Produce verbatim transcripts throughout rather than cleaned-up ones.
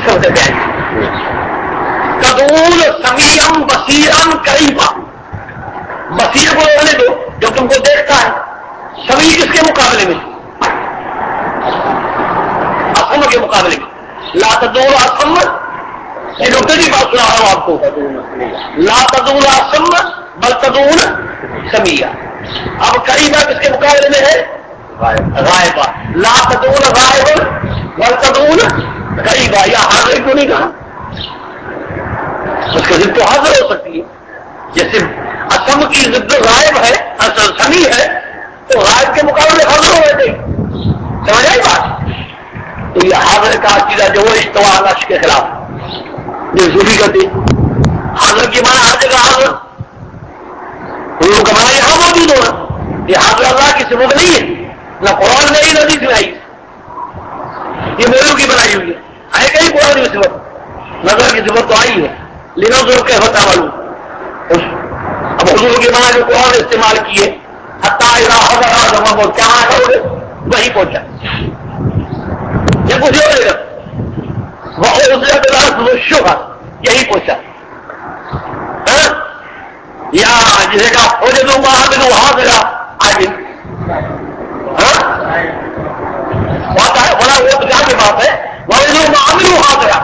سب سے پہلے تدعون سمیعا بصیرا قریبا. بصیر کو رہنے دو جو تم کو دیکھتا ہے، سمیع کس کے مقابلے میں؟ اسم کے مقابلے میں. لا تدعون اسم، یہ نقطے کی بات سنا رہا ہوں آپ کو. لا تدعون اسم بل تدعون سمیعا. اب قریبا کس کے مقابلے میں ہے؟ غائبہ. لا تدعون غائبا بل تدعون قریبا. یا حاضر کیوں نہیں کہا؟ اس کا ضد تو حاضر ہو سکتی ہے. جیسے اسم کی ضد غائب ہے، اصل سمیع ہے، تو غائب کے مقابلے حاضر ہو گئے. سمجھ آئی بات؟ تو یہ حاضر کا عقیدہ جو وہ استوا عرش کے خلاف جو ضروری کرتی. حاضر کی معنی ہر جگہ حاضر، حضور کا معنی یہاں موجود ہونا. یہ حاضر اللہ کی صفت نہیں ہے، نہ قرآن نہیں نہ حدیث میں آئی. یہ مولوں کی بنائی ہوئی ہے. آئے کہیں قرآن کی صفت، نظر کی صفت تو آئی ہے. لنظر کیف تعملون. اب حضور کے معنی جو قرآن استعمال کیے، حتی اذا حضر احدهم الموت، کہاں کرو گے؟ وہی پہنچا. یہ کچھ ہو گا وہ عزت الارض والشبہ، یہی پہنچا. یا جسے کہا وجدوا ما عملوا حاضرا، آگے بات ہے بڑا وہ بجا کی بات ہے. وجدوا ما عملوا حاضرا،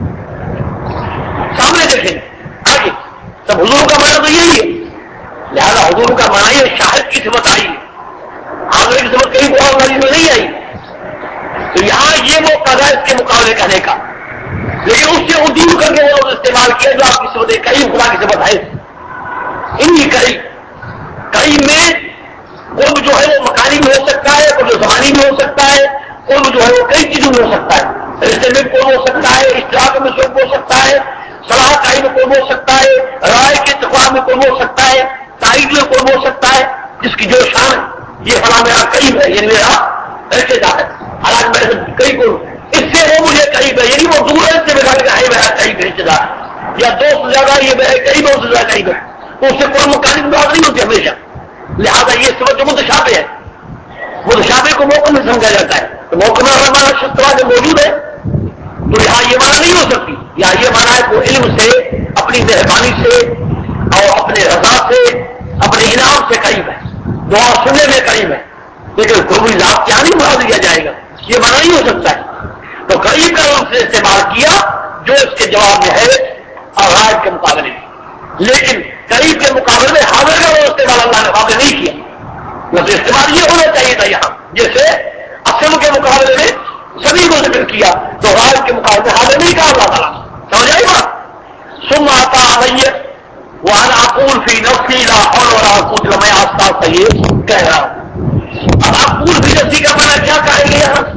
سامنے دیکھیں. آگے تب حضور کا معنی تو یہی ہے. لہذا حضور کا معنی یہ شاہد کی صفت آئی ہے، حاضر کی صفت کہیں قرآن حدیث میں نہیں آئی. تو یہاں یہ وہ قضا اس کے مقابلے کرنے کا، لیکن اس سے دور کر کے وہ استعمال کیا جو آپ کی صفت ہے. کئی خدا کی صفت ہے. انہی کئی کئی میں قرب جو ہے وہ مکانی بھی ہو سکتا ہے، قرب زمانی بھی ہو سکتا ہے، قرب جو ہے وہ کئی چیزوں میں ہو سکتا ہے. رشتے میں قرب ہو سکتا ہے، اشتراک میں قرب ہو سکتا ہے، صلاح کائی میں قرب ہو سکتا ہے، رائے کے اتفاق میں قرب ہو سکتا ہے، تائید میں قرب ہو سکتا ہے. جس کی جو شان ہے، یہ فلاں میرا قریب ہے، یعنی میرا رشتے دار ہے، حالانکہ میرے سے کئی قرب، اس سے وہ مجھے قریب ہے، یعنی وہ دور ہے سے میرا ہے میرا قریب رشتے دار، یا دوست زیادہ یہ میرے قریب دوست زیادہ قریب ہے. تو اس سے قرب مکانی کی بات نہیں ہوتی ہمیشہ. لہذا یہ صفت جو متشابہ ہے، متشابہ کو موقع میں سمجھا جاتا ہے. تو موقع میں ہمارا شسترا جو موجود ہے، تو یہاں یہ معنی نہیں ہو سکتی. یا یہ معنی ہے کہ علم سے، اپنی مہربانی سے اور اپنے رضا سے، اپنے انعام سے قریب ہے، دعا سننے میں قریب ہے، لیکن قرب ذات کیا نہیں مراد دیا جائے گا، یہ معنی نہیں ہو سکتا ہے. تو قریب کا لفظ سے استعمال کیا جو اس کے جواب میں ہے اور غائب کے مقابلے میں. لیکن قریب کے مقابلے میں حاضر کا وہ استعمال اللہ نے واضح نہیں کیا. مطلب استعمال یہ ہونا چاہیے تھا یہاں، جیسے اصل کے مقابلے میں سبھی کو ذکر کیا تو غائب کے مقابلے میں حاضر نہیں کہا اللہ تعالیٰ. سمجھ آئی بات؟ ثم آتا علیہ وانا اقول فی نفسی لا حول ولا قوت الا باللہ. میں آستہ سے یہ کہہ رہا ہوں. اب اقول فی نفسی کا معنی کیا کہیں گے یہاں؟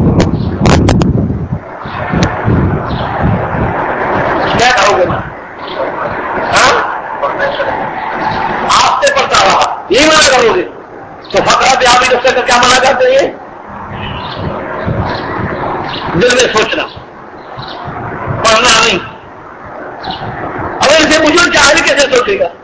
کیا کہو گے میں؟ ہاں آپ سے پڑھتا رہا، یہی منع کرو گے. تو فقرہ پہ آپ نفس کا کیا منع کرتے ہیں؟ دل میں سوچنا، پڑھنا نہیں. اگر اسے مجھے جاہل کیسے سوچے گا؟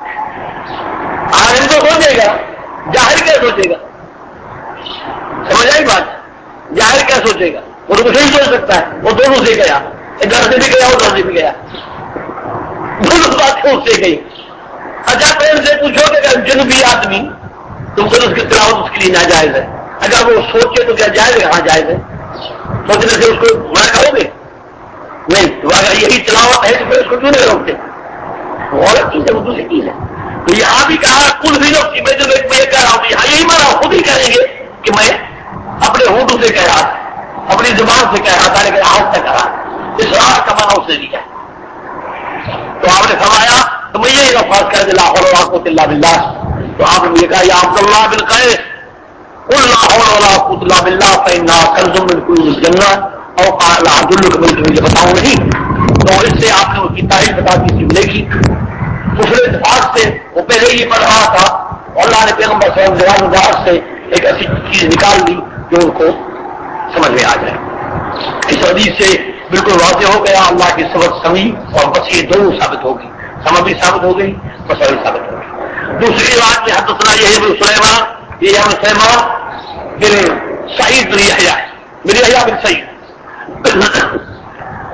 عالم تو سوچے گا، جاہل کیا سوچے گا؟ سمجھ آئی بات؟ جاہل کیا سوچے گا؟ وہ تو کچھ نہیں سوچ سکتا ہے. وہ دونوں سے گیا، ادھر سے بھی گیا ادھر سے بھی گیا، دونوں باتیں اس سے گئی. اچھا پہلے سے پوچھو کہ جنوبی آدمی تم کو اس کی تلاوت اس کے لیے ناجائز ہے، اگر وہ سوچے تو کیا جائز ہے؟ ہاں جائز ہے. سوچنے سے اس کو منع کرو گے؟ نہیں. تو اگر یہی تلاوت ہے تو پھر اس کو کیوں نہیں روکتے؟ وہ الگ چیز ہے، وہ دوسری چیز ہے. تو یہاں بھی کہا کل بھی لوگ میں جو میں یہ کہہ رہا ہوں، یہاں یہی مانا خود ہی کہیں گے کہ میں اپنے ہونٹوں سے کہہ رہا تھا، اپنی زبان سے کہہ رہا تھا، لیکن آج تک کہا اسرار کا مانا اس نے دیا. تو آپ نے فرمایا تو میں یہ الفاظ کہہ دلا لا قوت الا باللہ. تو آپ نے یہ کہا یا عبداللہ بن قیس قل لا حول ولا قوت الا باللہ فإنها کنز من کنوز الجنہ او قال ادلک میں تمہیں بتاؤں نہیں. تو اس سے آپ نے اس کی تعریف بتا دی تھی لکھی دوسرے اتفاق سے. وہ پہلے ہی پڑھ رہا تھا، اللہ نے پیغمبر صلی اللہ علیہ وسلم سے ایک ایسی چیز نکال دی جو ان کو سمجھ میں آ جائے. اس حدیث سے بالکل واضح ہو گیا اللہ کی صفت سمیع اور بصیر دونوں ثابت ہوگی. سمجھ بھی ثابت ہو گئی، بصیر بھی ثابت ہو گئی. دوسری بات میں حدثنا یہ ابن سلیمان، یہ ابن سلیمان بن سعید بن یحییٰ بن یحییٰ بن سعید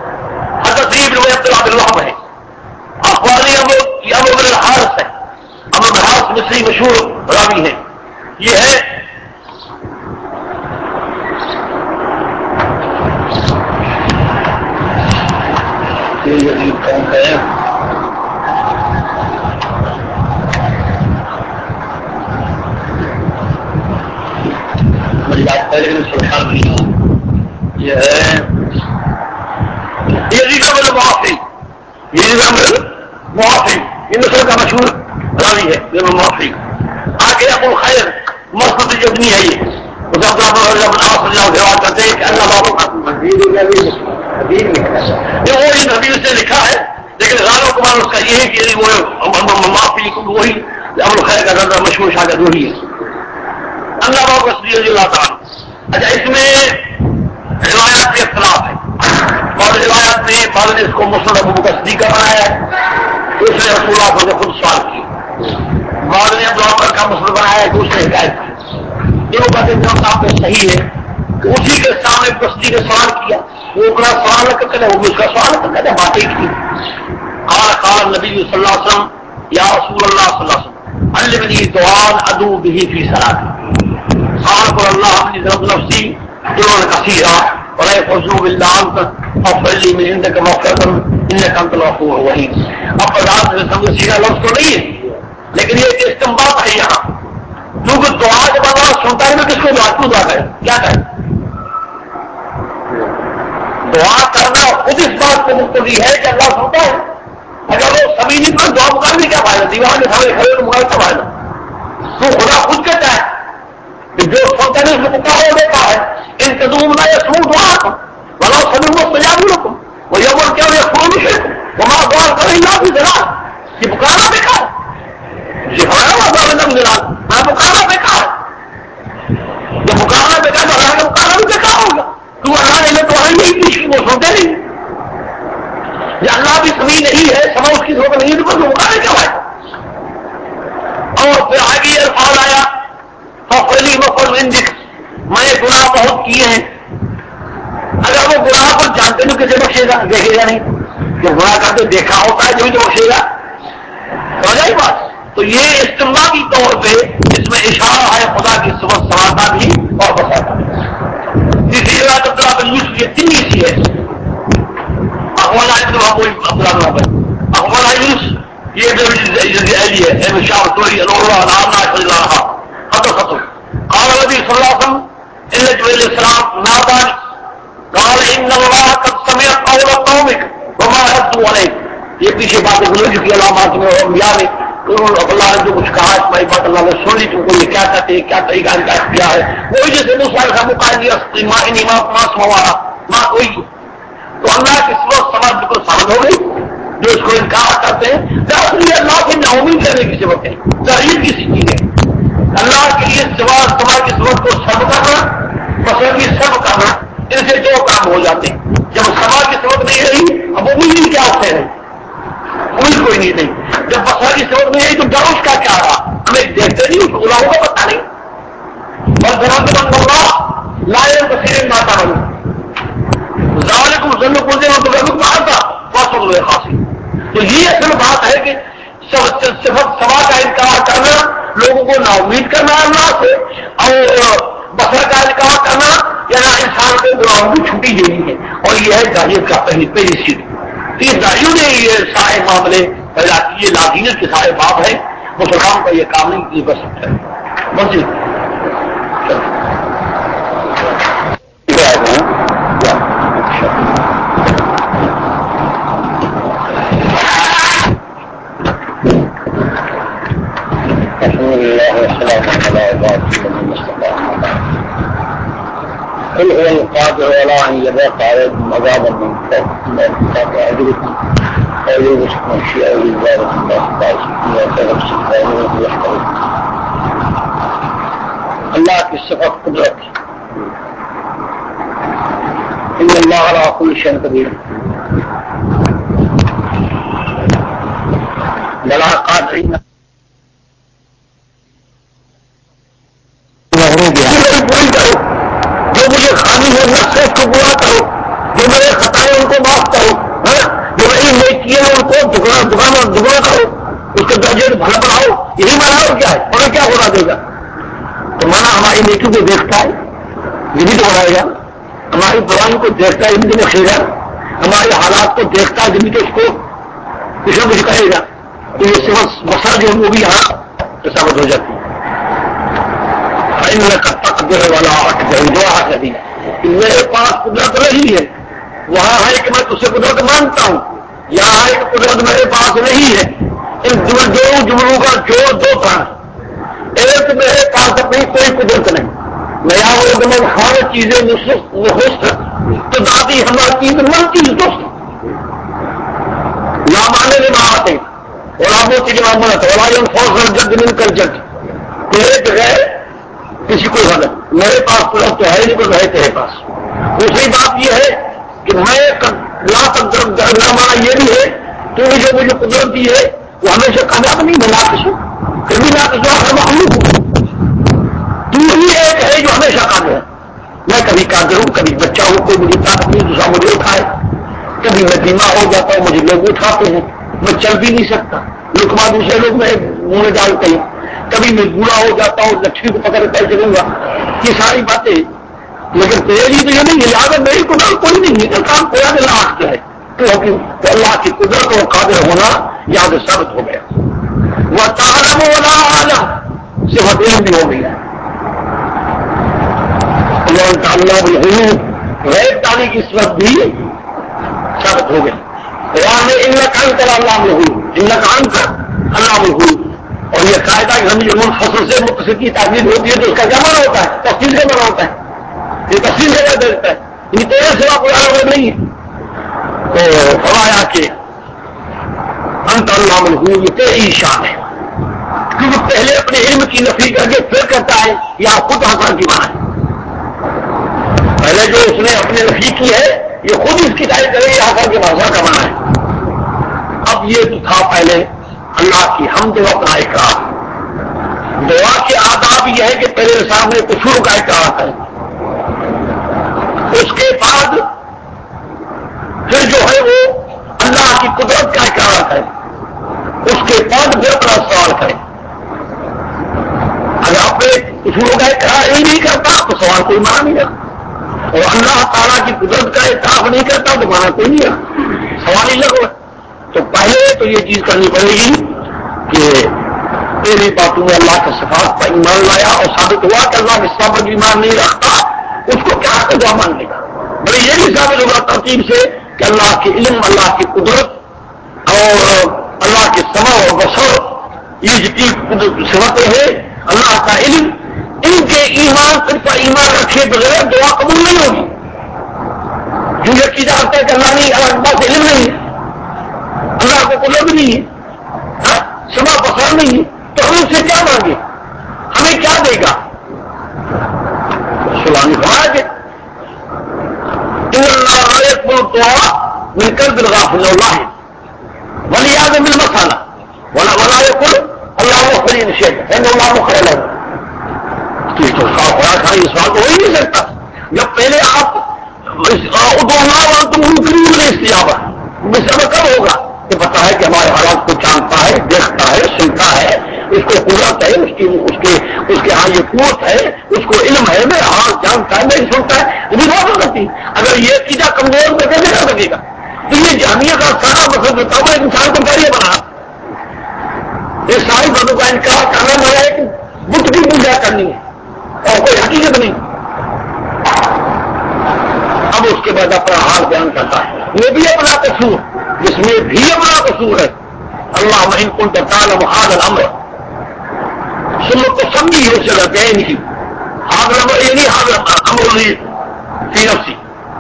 بصری مشہور راوی ہیں. یہ ہے یزید کون ہے مجھے بات پہلے لیکن سرخان نہیں. یہ ہے یزید بن معافی. یزید بن معافی یہ مصر کا مشہور راوی ہے. یہ معافی آگے ابو خیر مسعود ابنی ہے. یہ اس عبداللہ کرتے ہیں کہ اللہ بابو یہ وہی نبی سے لکھا ہے لیکن غالب کمار اس کا یہ ہے کہ وہ معافی وہی ابو خیر کا زیادہ مشہور شاگرد وہی ہے. اللہ بابو رضی اللہ تعالیٰ. اچھا اس میں روایات کے اختلاف ہے. اور روایات میں بعض نے اس کو مسند ابو کا صدیقہ بنایا ہے. اس نے رسول اللہ صلی اللہ علیہ وسلم نے خود سوال کی. بعض نے ابو بکر کا مسند بنایا ہے کہ اس نے ہدایت کی. یہ وہ بات ایک دم صاحب صحیح ہے کہ اسی کے سامنے بستی نے سوال کیا. وہ اپنا سوال نہ کرتے وہ بھی اس کا سوال نہ کرتے باتیں کی. قال قال نبی صلی اللہ علیہ وسلم یا رسول اللہ صلی اللہ علیہ وسلم علمنی دعاء ادعو به فی صلاتی. قال اللہ ابنی ذنب نفسی دعاء کثیرا ولا يفضل بالله انت اغفر لي من عندك مغفرة انك انت الغفور الرحیم. اب رات میں سمجھ سیدھا لفظ تو نہیں ہے لیکن یہ ایک استنباط ہے یہاں. کیونکہ دعا جب اللہ سنتا ہے تو کس کو دعا کیوں دعا کرے کیا کرے. دعا کرنا خود اس بات کو مقتضی ہے کہ اللہ سنتا ہے. اگر وہ سبھی نہیں تو دعا مکان میں کیا فائدہ. دیوار کے سامنے کھڑے تو مکان کا فائدہ. تو خدا خود کہتا ہے کہ جو سنتا ہے اس کو پکارو دیتا ہے. ان قدوم نہ سنو دعا کو بلا سبھی وہ سجا بھی رکھو وہ یہ بول کیا سنو بھی وہ ماں دعا کرے اللہ بھی دلال. یہ پکارنا بیکار دلال میں پکارنا بیکار. جب پکارنا بیکار تو اللہ کا پکارنا بھی بیکار ہوگا. تو اللہ نے تو نہیں کی وہ سنتے نہیں. یا اللہ بھی سمیع نہیں ہے سما اس کی سمجھ نہیں تو بس مکانے کیا ہے. اور پھر آگے یہ الفاظ آیا فقلی مفل اندک میں نے گناہ بہت کیے ہیں. اگر وہ گناہ پر جانتے تو کسے بخشے گا دیکھے گا نہیں. جو گناہ کرتے دیکھا ہوتا ہے جو بھی تو بخشے گا. سمجھ آئی بات. تو یہ استماعی طور پہ اس میں اشارہ ہے خدا کی صفت سماعت بھی اور بساتا بھی. تیسری بات عبداللہ بن یوسف یہ تین سی ہے. احمد عبداللہ احمد یوسف یہ ہے شاہ توری اللہ خطر خطر قال نبی صلی اللہ علیہ وسلم ان جبريل السلام ناداني قال ان الله قد سمع قول قومك وما ردوا عليك. یہ پیچھے باتیں گزر چکی علامات میں اور انبیاء میں اللہ نے جو کچھ کہا اس میں بات اللہ نے سن لی. تم کو یہ کیا کہتے ہیں کیا طریقہ ان کا کیا ہے وہی جیسے موسیٰ کا مقاصد ماں سماوارا ماں کوئی. تو اللہ کی صفت سمجھ بالکل سمجھ ہو گئی جو اس کو انکار کرتے ہیں. دراصل اللہ کی ناامید کرنے کی صفت ہے. تحریر کسی چیز ہے. اللہ کے لیے سوا سما کی صفت کو سب کرنا فصل کی سب کرنا ان سے دو کام ہو جاتے ہیں. جب سما کی صفت نہیں رہی اب وہ بھی کیا ہوتے ہیں امید کوئی نہیں رہی. جب بسر کی صفت نہیں رہی تو ڈر اس کا کیا رہا ہمیں دیکھتے نہیں اس گناہوں کا پتہ نہیں. اور درخت بند اللہ لائن بصیر ماتا بنو زال کو زن کو دے تو رب کہا تھا بہت ہوئے خاصی. تو یہ اصل بات ہے کہ صفت سما کا انکار کرنا لوگوں کو نا امید کرنا اللہ سے اور بسر کا انکار کرنا یا انسان کو گناہوں کی چھٹی دینی ہے. اور یہ ہے داہیت کا پہلی پہلی چیز. یہ داہیوں نے یہ سارے معاملے پیدا کیے. لادینت کے سارے باب ہیں. مسلمان کا یہ کام نہیں کر سکتا ہے. بس قل هو القادر على ان يبعث عليكم عذابا من فوقكم أجركم أو يرزقكم شيئا لله الله تعالى وتغفر سبحانه ويحفظ. اللہ کی صفت قدرت ان اللہ على كل شيء قدير. بلا قادرین جو مجھے خامی ہے نفس کو پورا کرو. جو میرے خطائیں ان کو معاف کرو. جو میری نیکیاں ان کو دگنا دگنا دگنا کرو. اس کے درجے بھلا بڑھاؤ. یہی مانا ہو کیا ہے دے گا. تو مانا ہماری نیکی کو دیکھتا ہے یہ بھی تو بڑھائے گا, ہماری برائیوں کو دیکھتا ہے زندگی میں خیرا, ہمارے حالات کو دیکھتا ہے زندگی اس کو کچھ نہ کچھ کہے گا. تو یہ صرف مسئلہ جو وہ بھی یہاں ثابت ہو جاتی ہے. تقدیر والا دعا کری میرے پاس قدرت نہیں ہے, وہاں ہے کہ میں تجھ سے قدرت مانگتا ہوں, یہاں ہے کہ قدرت میرے پاس نہیں ہے. ان دو جملوں کا جوڑ دو تھا. ایک میرے پاس اپنی کوئی قدرت نہیں, نیا وہ میں ہر چیزیں نخست تو دادی ہماری چیز من چیز دوست یا مانے میں نہ آتے اور کی جماعت اور فوج جد مل کر جد تیرے بغیر کسی کو غلط, میرے پاس قدرت تو ہے نہیں تو رہے تیرے پاس. دوسری بات یہ ہے کہ میں لا تک مانا یہ بھی ہے تو جو مجھے قدرت دی ہے وہ ہمیشہ کامیاب نہیں, میں ناقص ہوں, پھر بھی ناقص ہر معلوم ہوں. تو ہی ایک ہے جو ہمیشہ قادر ہے. میں کبھی قادر ہوں, کبھی بچہ ہوں, کوئی مجھے طاقت نہیں دوسرا مجھے اٹھائے, کبھی میں بیمار ہو جاتا ہوں مجھے لوگ اٹھاتے ہیں, میں چل بھی نہیں سکتا, لکما دوسرے لوگ میں منہ میں ڈالتے ہیں, کبھی میں بوڑھا ہو جاتا ہوں لکشمی کو پکڑ کر چلوں گا, یہ ساری باتیں. لیکن تیرے لیے تو یہ نہیں ہے, لہٰذا میری قدرت کوئی نہیں ہے, تو کام کویا دل آخر ہے تو اللہ کی قدرت اور قادر ہونا یاد ثابت ہو گیا. وہ تعلم ولا عالم صفت علم بھی ہو گیا. اللہ بالغیب غیب دانی کی صفت بھی ثابت ہو گئی. قرآن میں ان کان کر اللہ بالغیب, ان کان کر اللہ بالغیب. اور یہ قاعدہ کہ ہم جو منفصل سے متصل کی تعبیر ہوتی ہے تو اس کا کیا معنی ہوتا ہے, تفصیل کا معنی ہوتا ہے, یہ تفصیل کا کیا دیتا ہے, یہ تیرے سوا کوئی عالم نہیں ہے. تو فرمایا کہ انت اللہ بالغیب یہ تیری شان ہے, کیونکہ پہلے اپنے علم کی نفی کر کے پھر کہتا ہے یا خود حسن کی معنی ہے. پہلے جو اس نے اپنی نفی کی ہے یہ خود اس کی تعریف کرے یہ حسن کے بھاشا کا معنی ہے. اب یہ تو تھا پہلے اللہ کی حمد و اپنا اقرار. دعا کے آداب یہ ہے کہ پہلے سامنے کفر کا اقرار کرے, اس کے بعد پھر جو ہے وہ اللہ کی قدرت کا اقرار کرے, اس کے بعد پھر اپنا سوال کرے. اگر اپنے کفر کا اقرار ہی نہیں کرتا تو سوال کوئی معنی نہیں رکھتا, اور اللہ تعالیٰ کی قدرت کا اعتراف نہیں کرتا تو معنی کوئی نہیں رکھتا, سوال ہی لگو. تو پہلے تو یہ چیز کرنی پڑے گی کہ تیری باتوں میں اللہ کے صفات پر ایمان لایا اور ثابت ہوا کہ اللہ کے صفات پر ایمان نہیں رکھتا اس کو کیا حق دعا مان لے گا. بھائی یہ بھی ثابت ہوگا ترتیب سے کہ اللہ کے علم, اللہ کی قدرت اور اللہ کے سمع اور بصر یہ جتنی صفتیں ہیں اللہ کا علم, ان کے ایمان پر ایمان رکھے بغیر دعا قبول نہیں ہوگی. جو یہ کی جاتا ہے کہ اللہ نہیں, اللہ سے علم نہیں ہے, اللہ کو قدرت نہیں ہے, سمع بصر نہیں ہے, تو ہم اس سے کیا مانگے, ہمیں کیا دے گا. سلام فرمایا کہ اللہ دعا مل کر بالغافل اللہ ولی آدم المسالہ ولا ولا یقول اللہ مخری نشید ہے اللہ مخر لگ. تو اس بات ہو ہی نہیں سکتا جب پہلے آپ تم انکری استجابہ مسئلہ کب ہوگا کہ پتا ہے کہ ہمارے حالات کو جانتا ہے, دیکھتا ہے, سنتا ہے, اس کو قدرت ہے, اس کی اس کے اس کے ہاں یہ قوت ہے, اس کو علم ہے, میں حال جانتا ہے, نہیں سنتا ہے, وہ بھی بہت ہو سکتی. اگر یہ چیزیں کمزور میں کیسے کر سکے گا. تو یہ جامعہ کا سارا مقصد ہوتا ہے انسان کو کیا بنا, یہ ساری باتوں کا انکار کرنا مانا ہے کہ بت کی پوجا کرنی ہے اور کوئی حقیقت نہیں. اب اس کے بعد اپنا حال بیان کرتا ہے, وہ بھی اپنا قصور, جس میں بھی اپنا قصور ہے. اللہ مہین کن تعلم هذا الامر سنت کو سمجھی ہو سے لگے نہیں, هذا الامر یہ نہیں, هذا امر فی نفسی.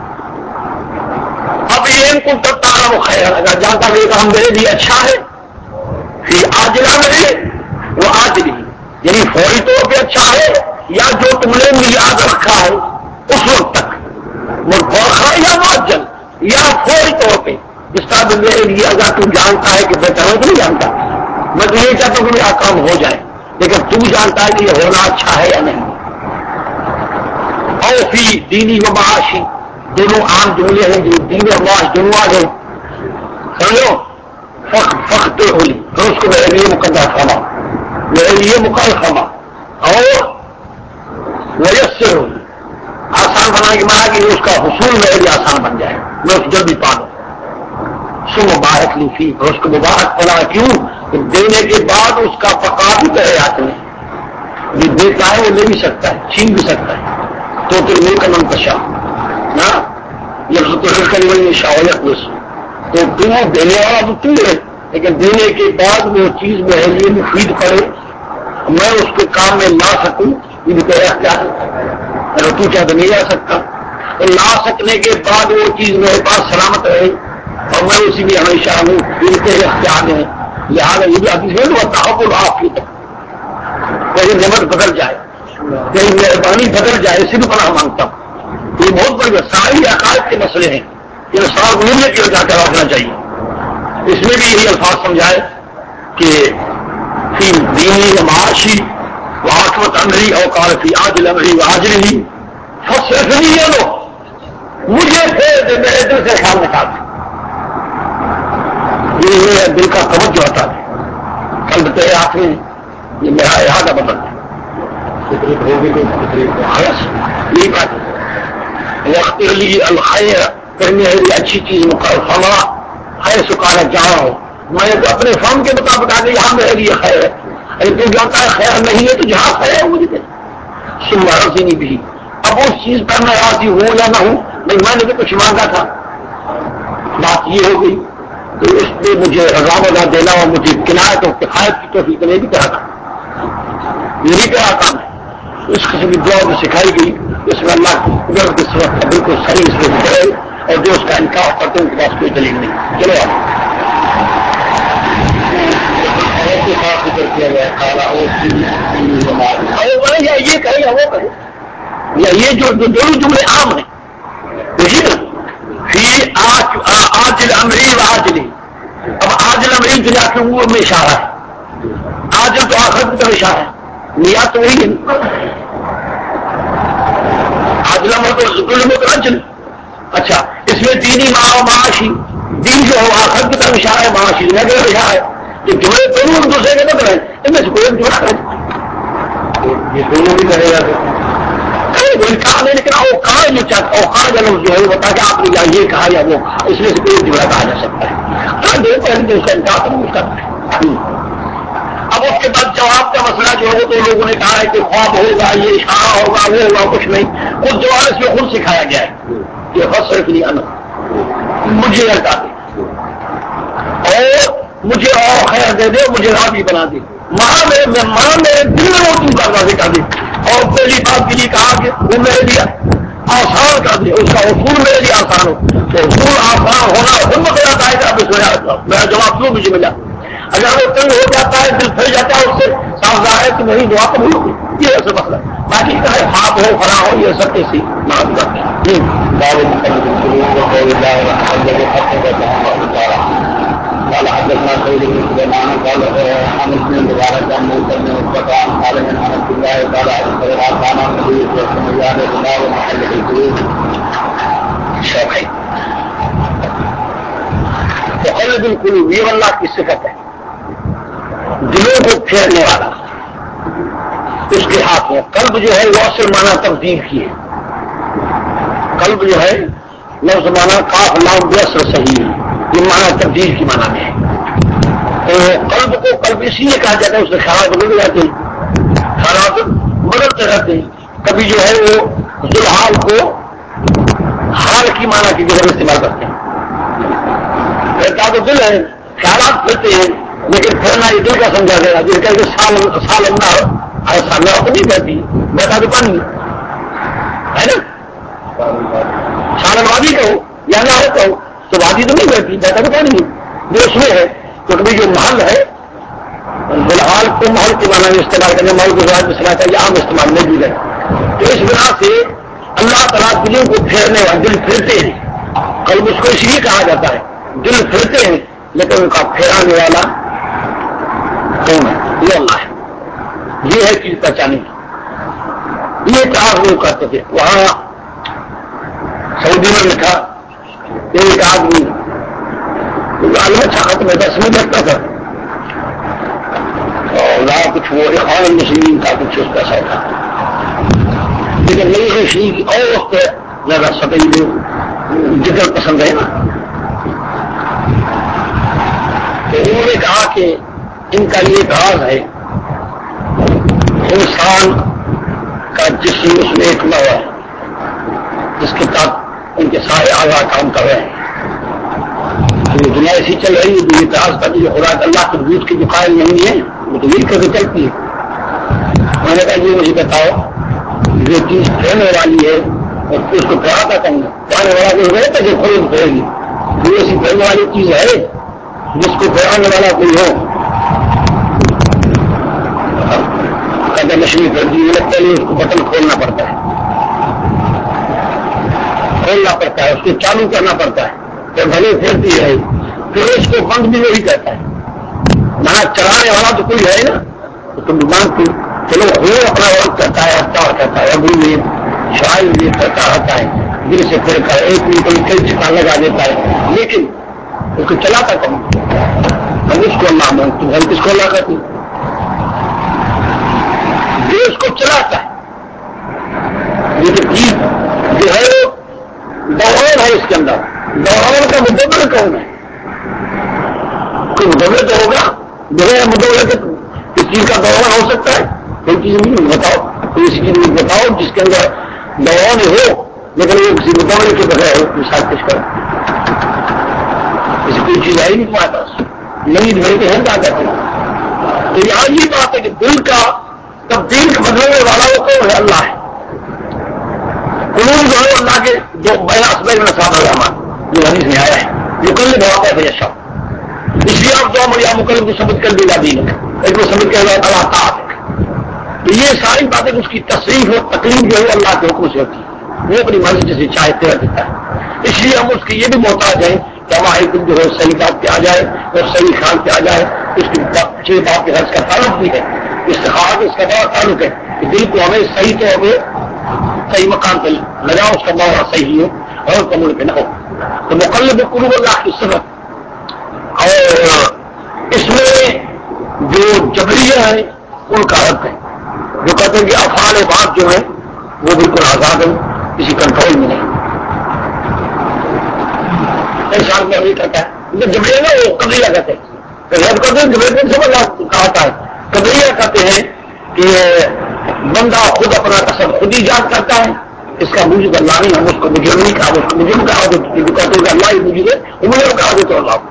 اب یہ ان کو تعلم خیر, اگر جانتا کہ ہم میرے لیے اچھا ہے فی عاجلہ میں وہ عاجلی یعنی فوری طور پہ اچھا ہے, یا جو تم نے یاد رکھا ہے اس وقت تک وہ یا معجل یا فوری طور پہ. اس کا بھی میرے لیے اگر تم جانتا ہے کہ بہتر ہے تو نہیں جانتا, میں تو یہ چاہتا ہوں کہ میرا کام ہو جائے, لیکن تم جانتا ہے کہ یہ ہونا اچھا ہے یا نہیں. اور فی دینی و معاشی دونوں عام جملے ہیں جو دین و معاش دونوں آ گئے, سمجھو فخ فخت ہولی تو اس کو میرے لیے مقدر فرما, میرے لیے مقرر فرما, اور ویسر آسان بنا کے مانا کہ اس کا حصول میرے لیے آسان بن جائے، میں اس جلدی پا لوں. سو مبارک لیفی، اور اس کو مبارک بنا کیوں کہ دینے کے بعد اس کا پکا بھی کرے ہاتھ میں، جو دیتا ہے وہ لے بھی سکتا ہے، چھین بھی سکتا ہے. تو پھر ملک منتشا نا یہ تو کری شاویت بس تو تم دینے والا تو تم ہے، لیکن دینے کے بعد وہ چیز میرے لیے مفید پڑے، میں اس کے کام میں لا سکوں، یہ بھی تیرا اختیار ہے. تو کیا تو نہیں آ سکتا، تو لا سکنے کے بعد وہ چیز میرے پاس سلامت رہے اور میں اسی میں ہمیشہ ہوں، یہ تیرے اختیار ہے. لہٰذا یہ بھی حدیث ہے وہ تحفظ آپ کی کہیں نعمت بدل جائے، کہیں مہربانی بدل جائے، اسی بھی پناہ مانگتا ہوں. یہ بہت بڑے ساری عقائد کے مسئلے ہیں، یہ سال گزرنے کی وجہ کر رکھنا چاہیے. اس میں بھی یہی الفاظ سمجھائے کہ فی دینی و معاشی و عاقبت امری اوقات فی عاجل امری و عاجلہ فصرفنی یہ لو، مجھے پھیر دے، میرے دل سے خیال نکال دے. یہ دل کا توجہ ہوتا ہے، قلب تیرے ہاتھ میں، یہ میرا ارادہ بدل ہے. یہی بات اختر لی الخیر، پھر میرے لیے اچھی چیز مقرر فما ہے سکھانا چاہا ہوں. میں تو اپنے فارم کے مطابق آ گئی یہاں میرے لیے خیر ہے، اگر تو جانتا ہے خیر نہیں ہے تو جہاں خیر ہے مجھے دے. سن راضی نہیں بھی، اب اس چیز پر میں راضی ہوں یا نہ ہوں، نہیں میں نے تو کچھ مانگا تھا، بات یہ ہو گئی تو اس پہ مجھے رضا وضا دینا اور مجھے کنایت اور کفایت کی توفیق نہیں بھی کہا تھا، یہ بھی کہا کام ہے. اس قسم کی دعا میں سکھائی گئی، اس میں اللہ کی قدرت کے سبب بالکل صحیح اس میں کرے، اور جو اس کا انکار کرتے ہیں ان کے پاس کوئی دلیل نہیں. چلو آپ کیا گیا یا یہ کہے یا وہ کہے، یا یہ جو دونوں جملے عام ہیں دیکھیے نا، فی عاجل امری و عاجلی. اب عاجل امری دنیا کے امور میں اشارہ ہے، عاجل تو آخرت کی طرف اشارہ ہے، نیات تو وہی ہے. عاجل امر تو ظلم تو عجل. اچھا اس میں دینی ماں معاشی، دین جو ہو آخرت کی طرف اشارہ ہے، معاشی دنیا کی طرف اشارہ ہے. یہ جملے دونوں ایک دوسرے کے بدل ہیں، ان میں سے کوئی ایک جملہ کرے، یہ دونوں بھی کرے گا کوئی کہا نہیں، لیکن وہ کہا جو چاہتا ہے وہ کہا جا جو ہے وہ بتا کہ آپ نے یا یہ کہا یا وہ کہا، اس میں سے کوئی جملہ کہا جا سکتا ہے. ہاں دو پہلے اس کا انکار کروں اس کا. اب اس کے بعد جواب کا مسئلہ جو ہے تو لوگوں نے کہا ہے کہ خواب ہوگا، یہ اشارہ ہوگا، وہ ہوگا، کچھ نہیں. اس جواب اس میں خود سکھایا گیا ہے کہ بس صرف نہیں آنا، مجھے ہٹا دے اور مجھے اور خیر دے دے، مجھے راضی بنا دے. ماں میرے ماں میرے دل میں وہ چیز راضی کر دے. اور پہلی بات کے لیے کہا کہ وہ میرے لیے آسان کر دے، اس کا اصول میرے لیے آسان ہو. تو اصول آسان ہونا خود بتاتا ہے کہ آپ اس میں میرا جواب کیوں مجھے ملا. اگر وہ تنگ ہو جاتا ہے، دل پھر جاتا ہے، اس سے صاف ظاہر ہے کہ میری دعا قبول ہوگی. یہ ایسا مسئلہ. باقی چاہے خواب ہو، فلاں ہو، یہ سب کسی معلوم کرتے ہیں. قال حدثنا سيد بن سليمان قال عن مسلم مبارك عن موسى بن عقبة عن سالم عن عبد الله قال حدثنا كان النبي صلى الله عليه وسلم يعلم محل القلوب شوقي تقلب القلوب. یہ اللہ کی صفت ہے، دلوں کو پھیرنے والا اس کے ہاتھ میں. قلب جو ہے وہ اصل معنی تبدیل کی ہے. قلب جو ہے لفظ معنی کاف لام بسر صحیح ہے، یہ معنی تبدیل کی معنی میں ہے. تو قلب کو قلب اس لیے کہا جاتا ہے اس میں خیالات بدل جاتے ہیں، خیالات بدلتے رہتے ہیں. کبھی جو ہے وہ ذوالحال کو حال کی معنی کی جگہ استعمال کرتے ہیں. کہتا تو دل ہے، خیالات پھرتے ہیں، لیکن پھرنا یہ دل کا سمجھا گیا. جس کا کہ سال سال اندر سامنے تو نہیں بہتی، بیٹھا تو پانی ہے نا، سالن وادی کہو یا نہ ہو کہو تو وادی تو نہیں بہتی، بیٹھا تو پانی جو اس میں ہے. تو کبھی جو محل ہے ذوالحال کو محل کے معنی میں استعمال کرنے، محل کو ذات میں کا یہ عام استعمال نہیں دی گئے. تو اس بنا سے اللہ تعالیٰ دلوں کو پھیرنے والے، دل پھرتے ہیں. قلب اس کو اس لیے کہا جاتا ہے، دل پھرتے ہیں لیکن ان کا پھیرانے والا کون ہے؟ یہ اللہ ہے. یہ ہے چیز پہچانی. یہ کہا وہ کرتے تھے وہاں سعودی میں لکھا ایک آدمی عالم اچھا ختم ہے دس میں لگتا تھا اور اولا کچھ وہ اخوان المسلمین کا کچھ اس کا سا تھا، لیکن نئی روشنی کی اور وقت زیادہ سطحی ذکر پسند ہے نا. تو انہوں نے کہا کہ ان کا یہ اعتراض ہے انسان کا جسم اس میں ایک نو ہے جس کے ساتھ ان کے سارے اعضاء کام کر رہے ہیں. یہ دنیا ایسی چل رہی ہے جو اعتراض کرتی ہے خدا اللہ کے وجود کی جو قائل نہیں ہے وہ تو یہ کر کے چلتی ہے. میں نے کہا یہ مجھے بتاؤ جو چیز پھیلنے والی ہے اور اس کو پھیلاتا کہیں پھیلانے والا جو رہتا ہے جو خود پھیلے گی وہ ایسی پھیلنے والی چیز ہے جس کو پھیلانے والا کوئی ہو. اگر مشین پھیلتی ہے پہلے اس کو بٹن کھولنا پڑتا ہے کھولنا پڑتا ہے اس کو چالو کرنا پڑتا ہے پھر بھلے پھیلتی ہے پھر اس کو بند بھی وہی کرتا ہے. نہ چلانے والا تو کوئی ہے نا تم مانتی چلو وہ اپنا وقت کرتا ہے ہفتہ کرتا ہے ابھی میں شاعر یہ کرتا رہتا ہے دل سے پھر کر ایک بھی کوئی کئی چکا لگا دیتا ہے لیکن اس کو چلاتا کم ہم اس کو نہ مانگتے ہم کس کو اللہ کرتی جو اس کو چلاتا ہے لیکن چیز جو ہے دوران ہے اس کے اندر دوران کا مدبر کون ہے کوئی مدبر تو ہوگا بغیر مدبر کے اس چیز کا دوران ہو سکتا ہے کوئی چیز نہیں بتاؤ کوئی ایسی چیز نہیں بتاؤ جس کے اندر دوران ہو لیکن وہ کسی مدبر کے بغیر ہو مثال پیش کرو ایسی کوئی چیز آئی نہیں تمہارے پاس نہیں بھائی کے ہیں کیا کہتے ہیں. تو یہاں یہ بات ہے کہ دل کا تبدیل بدلنے والا وہ کون ہے اللہ ہے. قلوب جو ہے اللہ کے جو بینا اسبیل میں صاحب الرحمان جو حدیث میں آیا ہے جو کل بہت ہے بھیا شاہ اس لیے آپ دو مریا مکلم کو سمجھ کر دلا دین ایک کو سمجھ کر اللہ تعالیٰ. تو یہ ساری باتیں اس کی تصریف اور تکلیف جو ہے اللہ کے حکم سے ہوتی ہے وہ اپنی مرضی جیسے چاہے تیرا دیتا ہے. اس لیے ہم اس کی یہ بھی محتاج ہیں کہ ہمارے دل جو ہے صحیح بات پہ آ جائے اور صحیح خیال پہ آ جائے. اس کی چھ بات کے حرض کا تعلق بھی ہے استخارت اس کا بڑا تعلق ہے کہ دل کو ہمیں صحیح تو ہمیں صحیح مقام پہ لگاؤ اس کا ماحول صحیح ہو اور کمول پہ نہ ہو. تو مقلب قلوب اللہ کی صفت اور اس میں جو جبریہ ہے ان کا رد ہے جو کہتے ہیں کہ افعال بات جو ہے وہ بالکل آزاد ہے کسی کنٹرول میں نہیں. انسان میں ابھی کہتا ہے جبریہ نا وہ قبریہ کہتے ہیں رد کرتے ہیں جبریہ سے بڑا کہتا ہے قبریہ کہتے ہیں کہ بندہ خود اپنا قسم خود ہی یاد کرتا ہے اس کا موجود اللہ نہیں ہم اس کو مجرم نہیں کہا اس کو مجرم کہا جو کہتے ہیں کہ اللہ ہی موجود ہے وہ مجرم کہا دیتے اللہ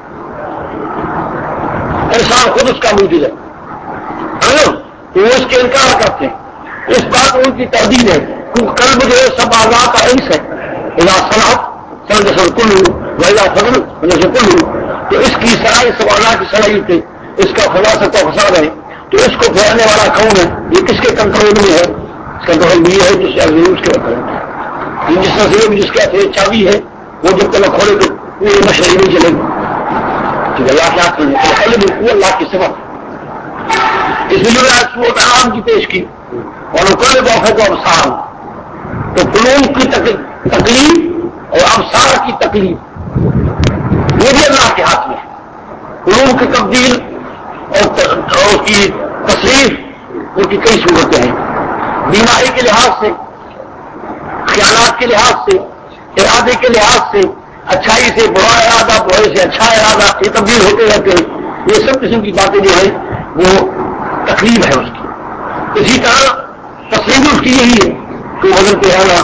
انسان خود اس کا موجود ہے تو وہ اس کے انکار کرتے ہیں. اس بات ان کی تردید ہے کیونکہ قلب جو ہے سب آزاد کا عیش ہے اذا صلاحت سر جسل کل ویلا فضل جیسے کل تو اس کی ساری سوالات کی صلاحیت ہے اس کا خلاصہ و فساد ہے. تو اس کو پھیرنے والا کون ہے یہ کس کے کنٹرول میں ہے اس کا کنٹرول یہ ہے جس سے اس کے کنٹرول جس طرح سے جس کے ہاتھ چابی ہے وہ جب تک کھولے تو پوری مشرقی نہیں چلے گی اللہ کیا کریں وہ اللہ کی صفت. اس لیے میں آج صورت عام کی پیش کی اور کل موقع کو ابصار تو قلوب کی تکلیف اور ابصار کی تکلیف وہ بھی اللہ کے ہاتھ میں ہے. قلوب کی تبدیل اور اس کی تصریف ان کی کئی صورتیں ہیں بیماری کے لحاظ سے خیالات کے لحاظ سے ارادے کے لحاظ سے اچھائی سے برا ارادہ برے سے اچھا ارادہ یہ تبدیل ہوتے رہتے ہیں. یہ سب قسم کی باتیں جو ہیں وہ تکلیف ہے اس کی. اسی طرح تصریف اس کی یہی ہے کہ وزن پہ آنا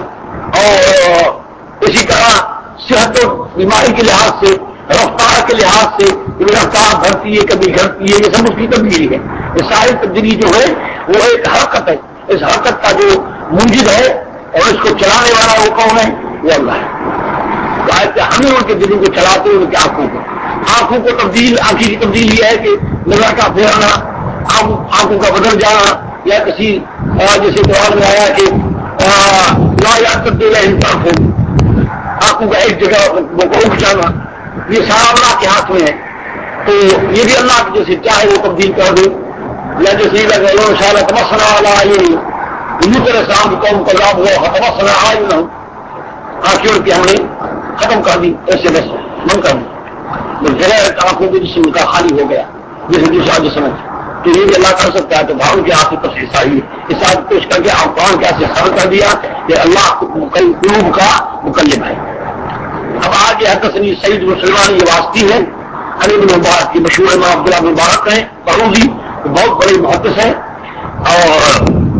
اور اسی طرح صحت و بیماری کے لحاظ سے رفتار کے لحاظ سے رفتار بڑھتی ہے کبھی گھٹتی ہے یہ سب اس کی تبدیلی ہے. یہ ساری تبدیلی جو ہے وہ ایک حرکت ہے. اس حرکت کا جو موجد ہے اور اس کو چلانے والا وہ کون ہے وہ اللہ ہے. ہمیں ان کے دلوں کو چلاتے ہیں ان کی آنکھوں کو آنکھوں کو تبدیل آنکھی کی تبدیل یہ ہے کہ نظر کا پھیرانا آنکھوں کا بدل جانا یا کسی جیسے قرآن میں آیا کہ لا یاد کرتے رہے انسان کو آنکھوں کا ایک جگہ وہ اٹھ جانا یہ سارا اللہ کے ہاتھ میں ہے. تو یہ بھی اللہ کی جیسے چاہے وہ تبدیل کر دے یا جیسے لگا شاء تمسنا والا یہ یوں طرح شام قوم کا لاب ہوا تمسنا آئی نہ ہوں آنکھوں کی ہم نے ختم کر دی ایسے بس من کر دی جگہ آنکھوں کے جسم کا خالی ہو گیا جیسے دوسرا جسم تو یہ بھی اللہ کر سکتا ہے. تو بھاؤ کے ہاتھ سے تفصیل صحیح اس آدمی پیش کر کے قرآن کے ہاتھ سے ثابت کر دیا کہ اللہ قلوب کا مکلم ہے. اب آگے حدثنی سعید بن سلمان یہ واسطی ہے علی بن مبارک کی مشہور امام عبداللہ بن مبارک ہیں بروزی بہت بڑے محدث ہیں اور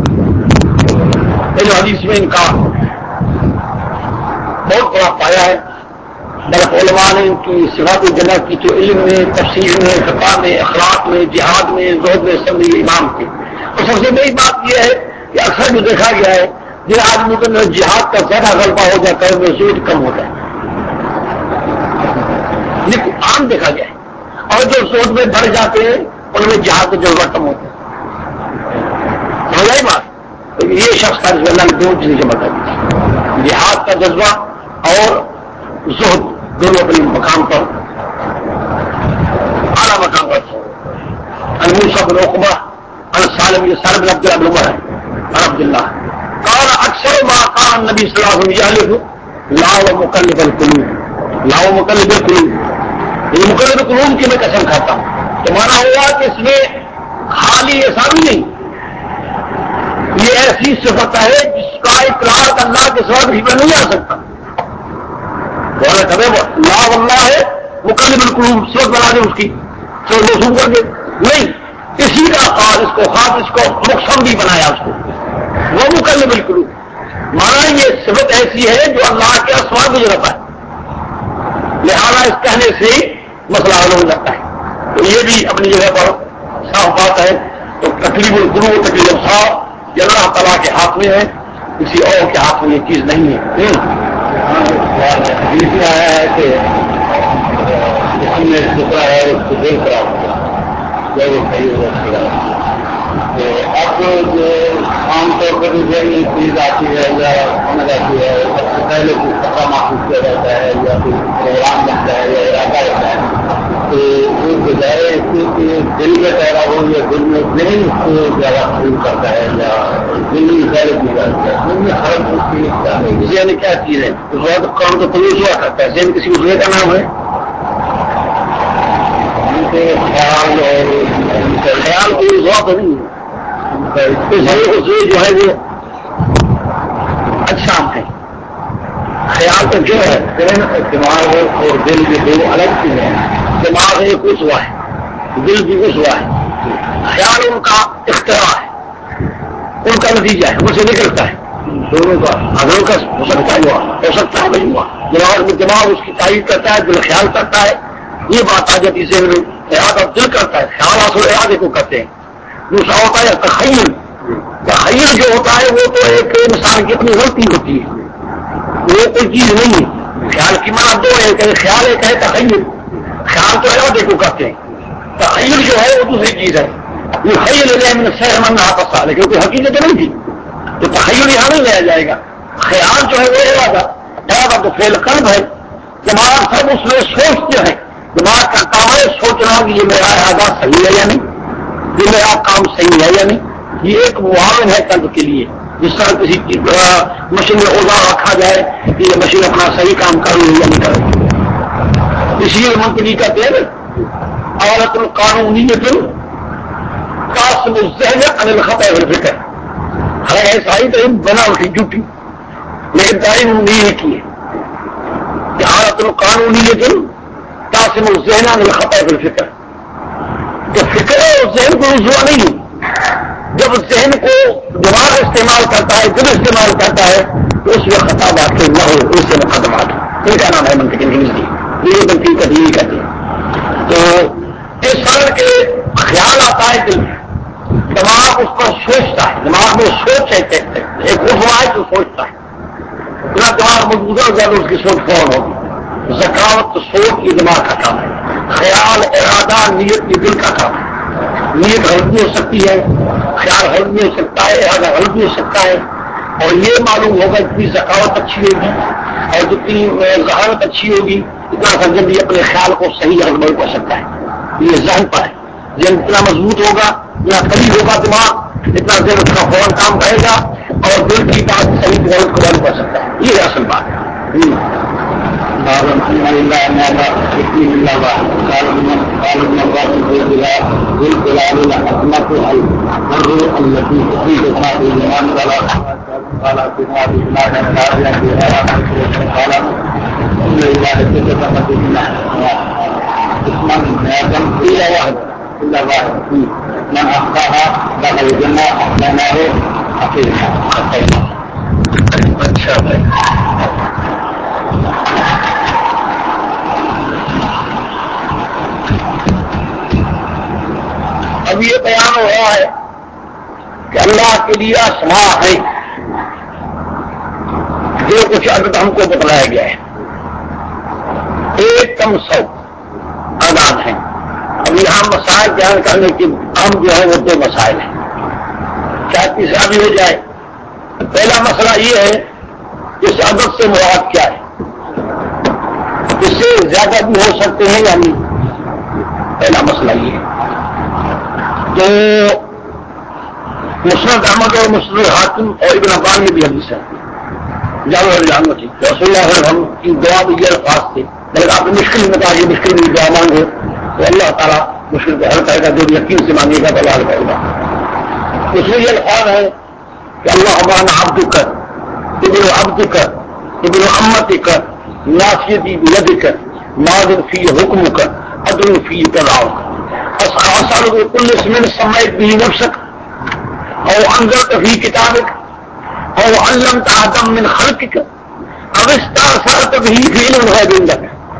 علم حدیث میں ان کا بہت بڑا پایا ہے. بلک علماء نے ان کی صفات جنت کی تو علم میں تفسیر میں فقہ میں اخلاق میں جہاد میں زہد میں سب میں یہ امام تھے. اور سب سے بڑی بات یہ ہے کہ اکثر جو دیکھا گیا ہے جن آدمی کو جہاد کا زیادہ غلبہ ہو جاتا ہے وہ زہد کم ہوتا ہے. یہ عام دیکھا گیا ہے. اور جو زہد میں بڑھ جاتے ہیں ان میں جہاد کا جذبہ کم ہوتا ہے. سمجھ آئی بات؟ تو یہ شخص کا اللہ نے دو چیزیں بتا دی جہاد کا جذبہ اور زہد دونوں اپنے مقام پر اعلیٰ مقام پر تھے. موسیٰ بن عقبہ ان سالم یہ سالم بن عبداللہ بن عمر ہے عبداللہ قال اکثر ما قال النبی صلی اللہ علیہ وسلم لا و مقلب القلوب لا و مقلب القلوب یہ مقلب القلوب کی میں قسم کھاتا ہوں تو مانا ہوا کہ اس میں خالی ایسا بھی نہیں یہ ایسی صفت ہے جس کا اقرار اللہ کے ساتھ ہی میں نہیں آ سکتا. لا واللہ ہے مقلب القلوب صفت بنا دے اس کی سو موصوف کر دے نہیں اسی کا خاص اس کو خاص اس کو مقسم بھی بنایا اس کو وہ مقلب القلوب مانا یہ صفت ایسی ہے جو اللہ کے اسماء میں رہتا ہے لہذا اس کہنے سے ہی مسئلہ حل ہو جاتا ہے. تو یہ بھی اپنی جگہ پر صاف بات ہے. تو تقریب القلوب تقریب الصاف یہ اللہ تعالیٰ کے ہاتھ میں ہے کسی اور کے ہاتھ میں یہ چیز نہیں ہے. بیچ میں آیا ہے کہ کسی نے ٹکڑا ہے اس کو دیکھ رہا ہوگا جب وہ صحیح ہو رہا تو اب جو عام طور پر جو یہ چیز آتی ہے یا سمجھ آتی ہے سب سے پہلے کچھ خطرہ محسوس کیا جاتا ہے یا کوئی پروگرام بنتا ہے یا ارادہ رہتا ہے تو وہ بجائے اس کے کہ دل میں پیدا ہو یا دل میں ذہن اس کو زیادہ قبول کرتا ہے یا دل میں پہلے کی جاتی ہے دل میں فرق اس کی کیا ہے ذہن کیا چیز ہے اس وقت کام تو تمیز ہوا کرتا ہے. ذہن کسی دوسرے کا نام ہے خیال اور خیال کوئی ذوق نہیں ہے جو ہے وہ اچھا ہے. خیال تو جو ہے دماغ اور دل کے دو الگ چیزیں ہیں. دماغ ایک اس ہوا ہے دل بھی اس ہوا ہے. خیال ان کا اختراع ہے ان کا نتیجہ ہے ان سے نکلتا ہے دونوں کا اگر کا ہو سکتا ہے ہوا ہو سکتا ہے نہیں ہوا. دماغ میں دماغ اس کی تائید کرتا ہے دل خیال کرتا ہے. یہ بات آ جاتی سے ارادہ دل کرتا ہے خیال اصل ارادے کو کرتے ہیں. دوسرا ہوتا ہے تخیل. تخیل جو ہوتا ہے وہ تو ایک انسان کی اپنی غلطی ہوتی ہے وہ کوئی چیز نہیں ہے. خیال کی معنی دو ہے کہ خیال ایک ہے تخیل خیال تو ارادے کو کرتے ہیں. تخیل جو ہے وہ دوسری چیز ہے. یہ خیل میں شہر من رہا پسا لیکن کوئی حقیقت نہیں تھی تو تخیل یہاں نہیں لیا جائے گا. خیال جو ہے وہ ارادہ ارادہ تو فعل قلب ہے. دماغ سب اس میں سوچتے ہیں. دماغ کا کام ہے سوچنا کہ یہ میرا ارادہ صحیح ہے یا نہیں یہ میرا کام صحیح ہے یا نہیں. یہ ایک معاون ہے قلب کے لیے. جس طرح کسی مشین میں اوزار رکھا جائے کہ یہ مشین اپنا صحیح کام کر رہی ہے یا نہیں کر رہی. اس لیے منتقلی کہتے ہیں عورت القانونی قاسم الذہن عن الخطأ والفکر. ہر ایسا ہی تو بنا اٹھی جھوٹی لیکن تعلیم نہیں کی ہے کہ عورت القانونی قاسم الذہن عن الخطأ والفکر. تو فکر اور ذہن کو رجوع نہیں ہے. جب ذہن کو دماغ استعمال کرتا ہے دل استعمال کرتا ہے تو اس میں خطا واقع نہ ہو اس سے مقدمات ان کا نام ہے منطق انگلش. یہ منطقی تبدیلی کہتے ہیں. تو اس طرح کے خیال آتا ہے دل دماغ اس پر سوچتا ہے. دماغ میں سوچ ہے ایک رسوا ہے جو سوچتا ہے. اتنا دماغ مضبوط ہو زیادہ اس کی سوچ فون ہوگی. ذکاوت سوچ یہ دماغ کا کام ہے. خیال ارادہ نیت یہ دل کا کام ہے. نیت غلط بھی ہو سکتی ہے خیال غلط بھی ہو سکتا ہے ارادہ غلط بھی ہو سکتا ہے. اور یہ معلوم ہوگا جتنی ذکاوت اچھی ہوگی اور جتنی ذہانت اچھی ہوگی اتنا سرجن بھی اپنے خیال کو صحیح عمل کر سکتا ہے. یہ ذہن پر ہے. ذہن جتنا مضبوط ہوگا جتنا قریب ہوگا دماغ اتنا ذہن اس کا فوراً کام کرے گا اور دل کی بات صحیح غلط کو معلوم کر سکتا ہے. یہ اصل بات ہے. قال الحمد لله ما بسم الله قال قال ابن عباس ذو الجلال الحكمة البر التي تفيد هذه الإيمان قال قال في هذه البلاد العربية فيها قال الحمد لله الذي تقدم اسما آدم إلا واحد إلا واحد من أخطأها دخل الجنة أحسناه حقيقة اچھا بھائی اب یہ بیان ہو رہا ہے کہ اللہ کے لیے اسماء ہے جو کچھ عدد ہم کو بتلایا گیا ہے ایک کم سو اعداد ہیں. اب یہاں مسائل بیان کرنے کے ہم جو ہے وہ دو مسائل ہیں چاہے تیسرا بھی ہو جائے. پہلا مسئلہ یہ ہے کہ اس عدد سے مراد کیا ہے, اس سے زیادہ بھی ہو سکتے ہیں یا نہیں. پہلا مسئلہ یہ ہے. تو مسند احمد اور مسند حاکم اور ابن عبان میں بھی حدیث ہے جانو جانو تھی رسول اللہ علیہ وسلم کی دعا بھی یہ الفاظ تھے لیکن آپ نے مشکل میں کہا یہ مشکل میں دعا مانگو تو اللہ تعالیٰ مشکل کو حل کرے گا, جو بھی یقین سے مانگے گا تو اللہ حل کرے گا. اس میں یہ الفاظ ہے کہ اللہ عبان عبد کر ابن عبد کر ابن امت کر ناصیتی بید کر ناظر فی حکم کر عدل فی تراؤ اصل کل اسم سمیت به نفسک او انزلت فی کتابک او علمت آدم من خلقک او استأثرت به فی علم الغیب عندک.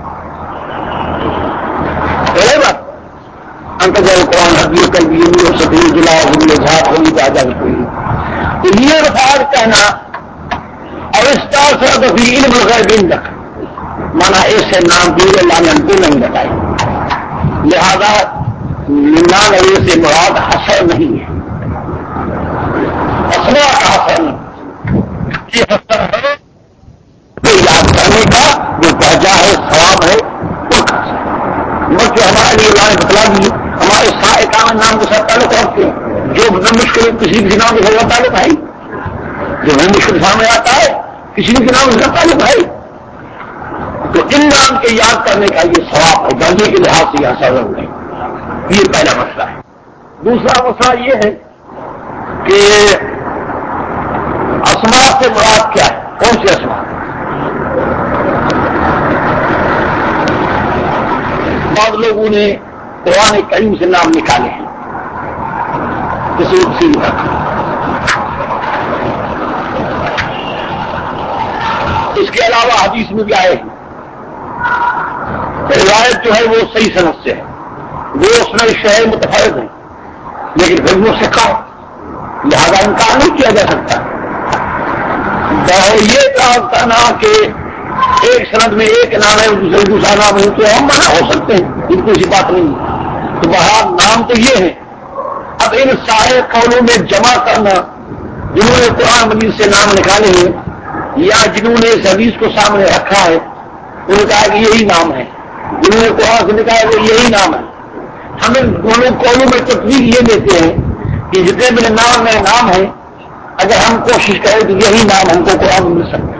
پہلے بات انت جائے قرآن حدیث کر بھی یہ سبھی جلا ہوئی اظہار ہوئی جاجا ہوئی تو یہ الفاظ کہنا او استأثرت فی علم الغیب عندک مانا ایسے نام دیے اللہ نے ہم کو نہیں بتائی. لہذا ننا لگے سے مراد حسر نہیں ہے, اسماء کا حسر نہیں. یہ حسر ہے تو یاد کرنے کا جو درجہ ہے ثواب ہے وہ کا بلکہ ہمارے لیے اللہ نے بتلا دی ہمارے سارے کام نام کے ساتھ تعلق رکھتے ہیں جو مشکل کسی بھی نام کے ساتھ تعلق ہے جو وہ مشکل سامنے آتا ہے کسی بھی نام کے ساتھ تعلق ہے تو ان نام کے یاد کرنے کا یہ ثواب ہے درجے کے لحاظ سے یہ حسر ہے. یہ پہلا مسئلہ ہے. دوسرا مسئلہ یہ ہے کہ اسماء سے مراد کیا ہے, کون سے اسماء. بعض لوگوں نے قرآن کریم سے نام نکالے ہیں کسی کسی تک. اس کے علاوہ حدیث میں بھی آئے ہیں. روایت جو ہے وہ صحیح سند سے ہے, وہ اس میں شہر متفرد ہیں لیکن پھر وہ سکھا لہذا انکار نہیں کیا جا سکتا. یہ اعتراض کرنا کہ ایک سند میں ایک نام ہے دوسرے دوسرا نام ہے تو ہم منع ہو سکتے ہیں, ان کو ایسی بات نہیں ہے. تو بہار نام تو یہ ہے. اب ان سارے قولوں میں جمع کرنا جنہوں نے قرآن مجید سے نام نکالے ہیں یا جنہوں نے اس حدیث کو سامنے رکھا ہے انہوں نے کہا کہ یہی نام ہے, جنہوں نے قرآن سے نکالا وہ یہی نام ہے. ہم ان دونوں قولوں میں تفریق یہ دیتے ہیں کہ جتنے بھی نام میں نام ہے اگر ہم کوشش کریں تو یہی نام ہم کو قرآن میں مل سکتا ہے.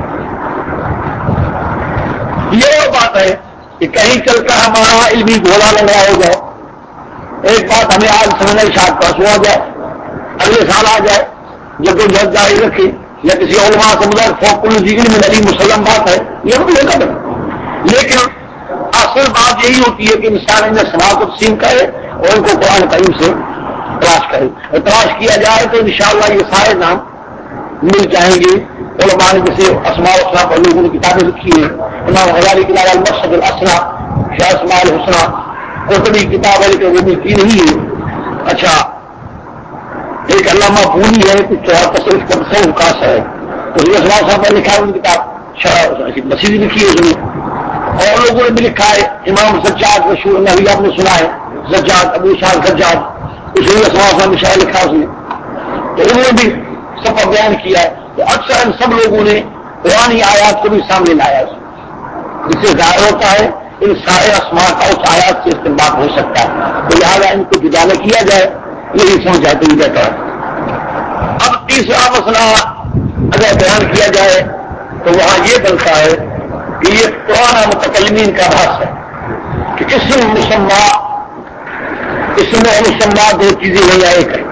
یہ وہ بات ہے کہ کہیں چل کر ہمارا علمی گھوڑا لگا ہو جائے, ایک بات ہمیں آج سمجھنے شاید پرسوں آ جائے اگلے سال آ جائے جب کوئی جد جاری رکھے یا کسی علماء سے مدر فوق علم میں علی مسلم بات ہے یہ بھی لے کر. لیکن اصل بات یہی ہوتی ہے کہ انسان ان سماع کو تقسیم کرے اور ان کو قرآن کریم سے تلاش کرے, اور تلاش کیا جائے تو انشاءاللہ یہ سارے نام مل جائیں گے. علماء نے جیسے اسماء الحسنہ پر لوگوں نے کتابیں لکھی ہیں, امام غزالی کی کتاب المرشد الاسنیٰ شاہ اسماء الحسنہ قرطبی کتاب ہے کہ وہ ملتی نہیں ہے. اچھا ایک علامہ پوری ہے کہ تصوف کا تصوف خاص ہے تو اسماء صاحب نے لکھا ہے ان کتاب مسیح لکھی ہے اس میں, اور لوگوں نے بھی لکھا ہے. امام سجاد مشہور نبی آپ نے سنا ہے سجاد ابو شاہ سجاد اس نے اسماء صاحب نے شاید لکھا اس نے, تو انہوں نے بھی سب کا بیان کیا ہے. تو اکثر ان سب لوگوں نے قرآنی آیات کو بھی سامنے لایا, اس سے ظاہر ہوتا ہے ان سارے اسماء کا اس آیات سے استعمال ہو سکتا ہے. تو لہٰذا ان کو جدا نہ کیا جائے یہی سمجھاتے ہی بہتر ہے. اب تیسرا مسئلہ اگر بیان کیا جائے تو وہاں یہ بنتا ہے کہ یہ پرانا متکلمین کا بحث ہے کہ اسم مسمى اسم و مسمى دو چیزیں نہیں آئے کریں.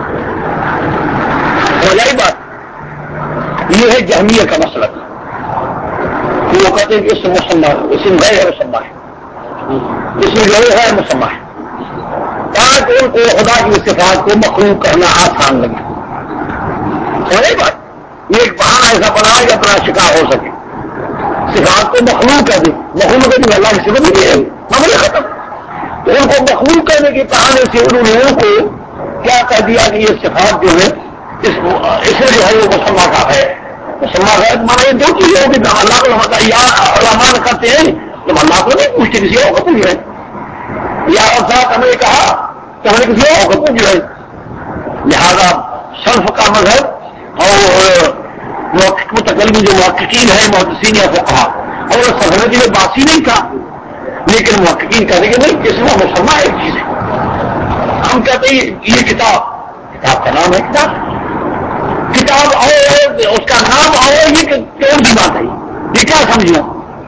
سمجھ بات؟ یہ ہے جہمیہ کا مسئلہ. وہ کہتے ہیں کہ اسم مسمى اسم غیر مسمى ہے، اسم جو ہے مسمى ہے، تاکہ ان کو خدا کی صفات کو مخلوق کرنا آسان لگے. سمجھ بات؟ یہ ایک بہانہ ایسا بنا کہ اپنا شکار ہو سکے، صفات کو مخلوق کر دے. مخلوق کر دے اللہ کی صفت نہیں ہے، معاملہ ختم. تو ان کو مخلوق کرنے کے بہانے سے انہوں نے ان کو کیا کہہ دیا کہ یہ صفات جو ہے اس میں جو ہے وہ مسمى کا ہے. مسمى کا مانا یہ دو چیزیں ہوگی. اللہ کو ہم یا علماء کرتے ہیں تو اللہ کو نہیں پوچھتے، کسی اور کو پوچھ رہے ہیں. یا اور ہمیں کہا کہ ہم نے کسی اور کو پوچھ رہے ہیں. لہذا سلف کا مذہب اور متکلم جو محققین ہیں محدثین یا فقہا اور سلف کے لیے باسی نہیں تھا، لیکن محققین کہتے کہ نہیں اس میں مسمى ایک چیز ہے. ہم کہتے ہیں یہ کتاب کتاب کا نام ہے کتاب کتاب اور اس کا نام اور یہ کون سی بات ہے؟ یہ کیا سمجھنا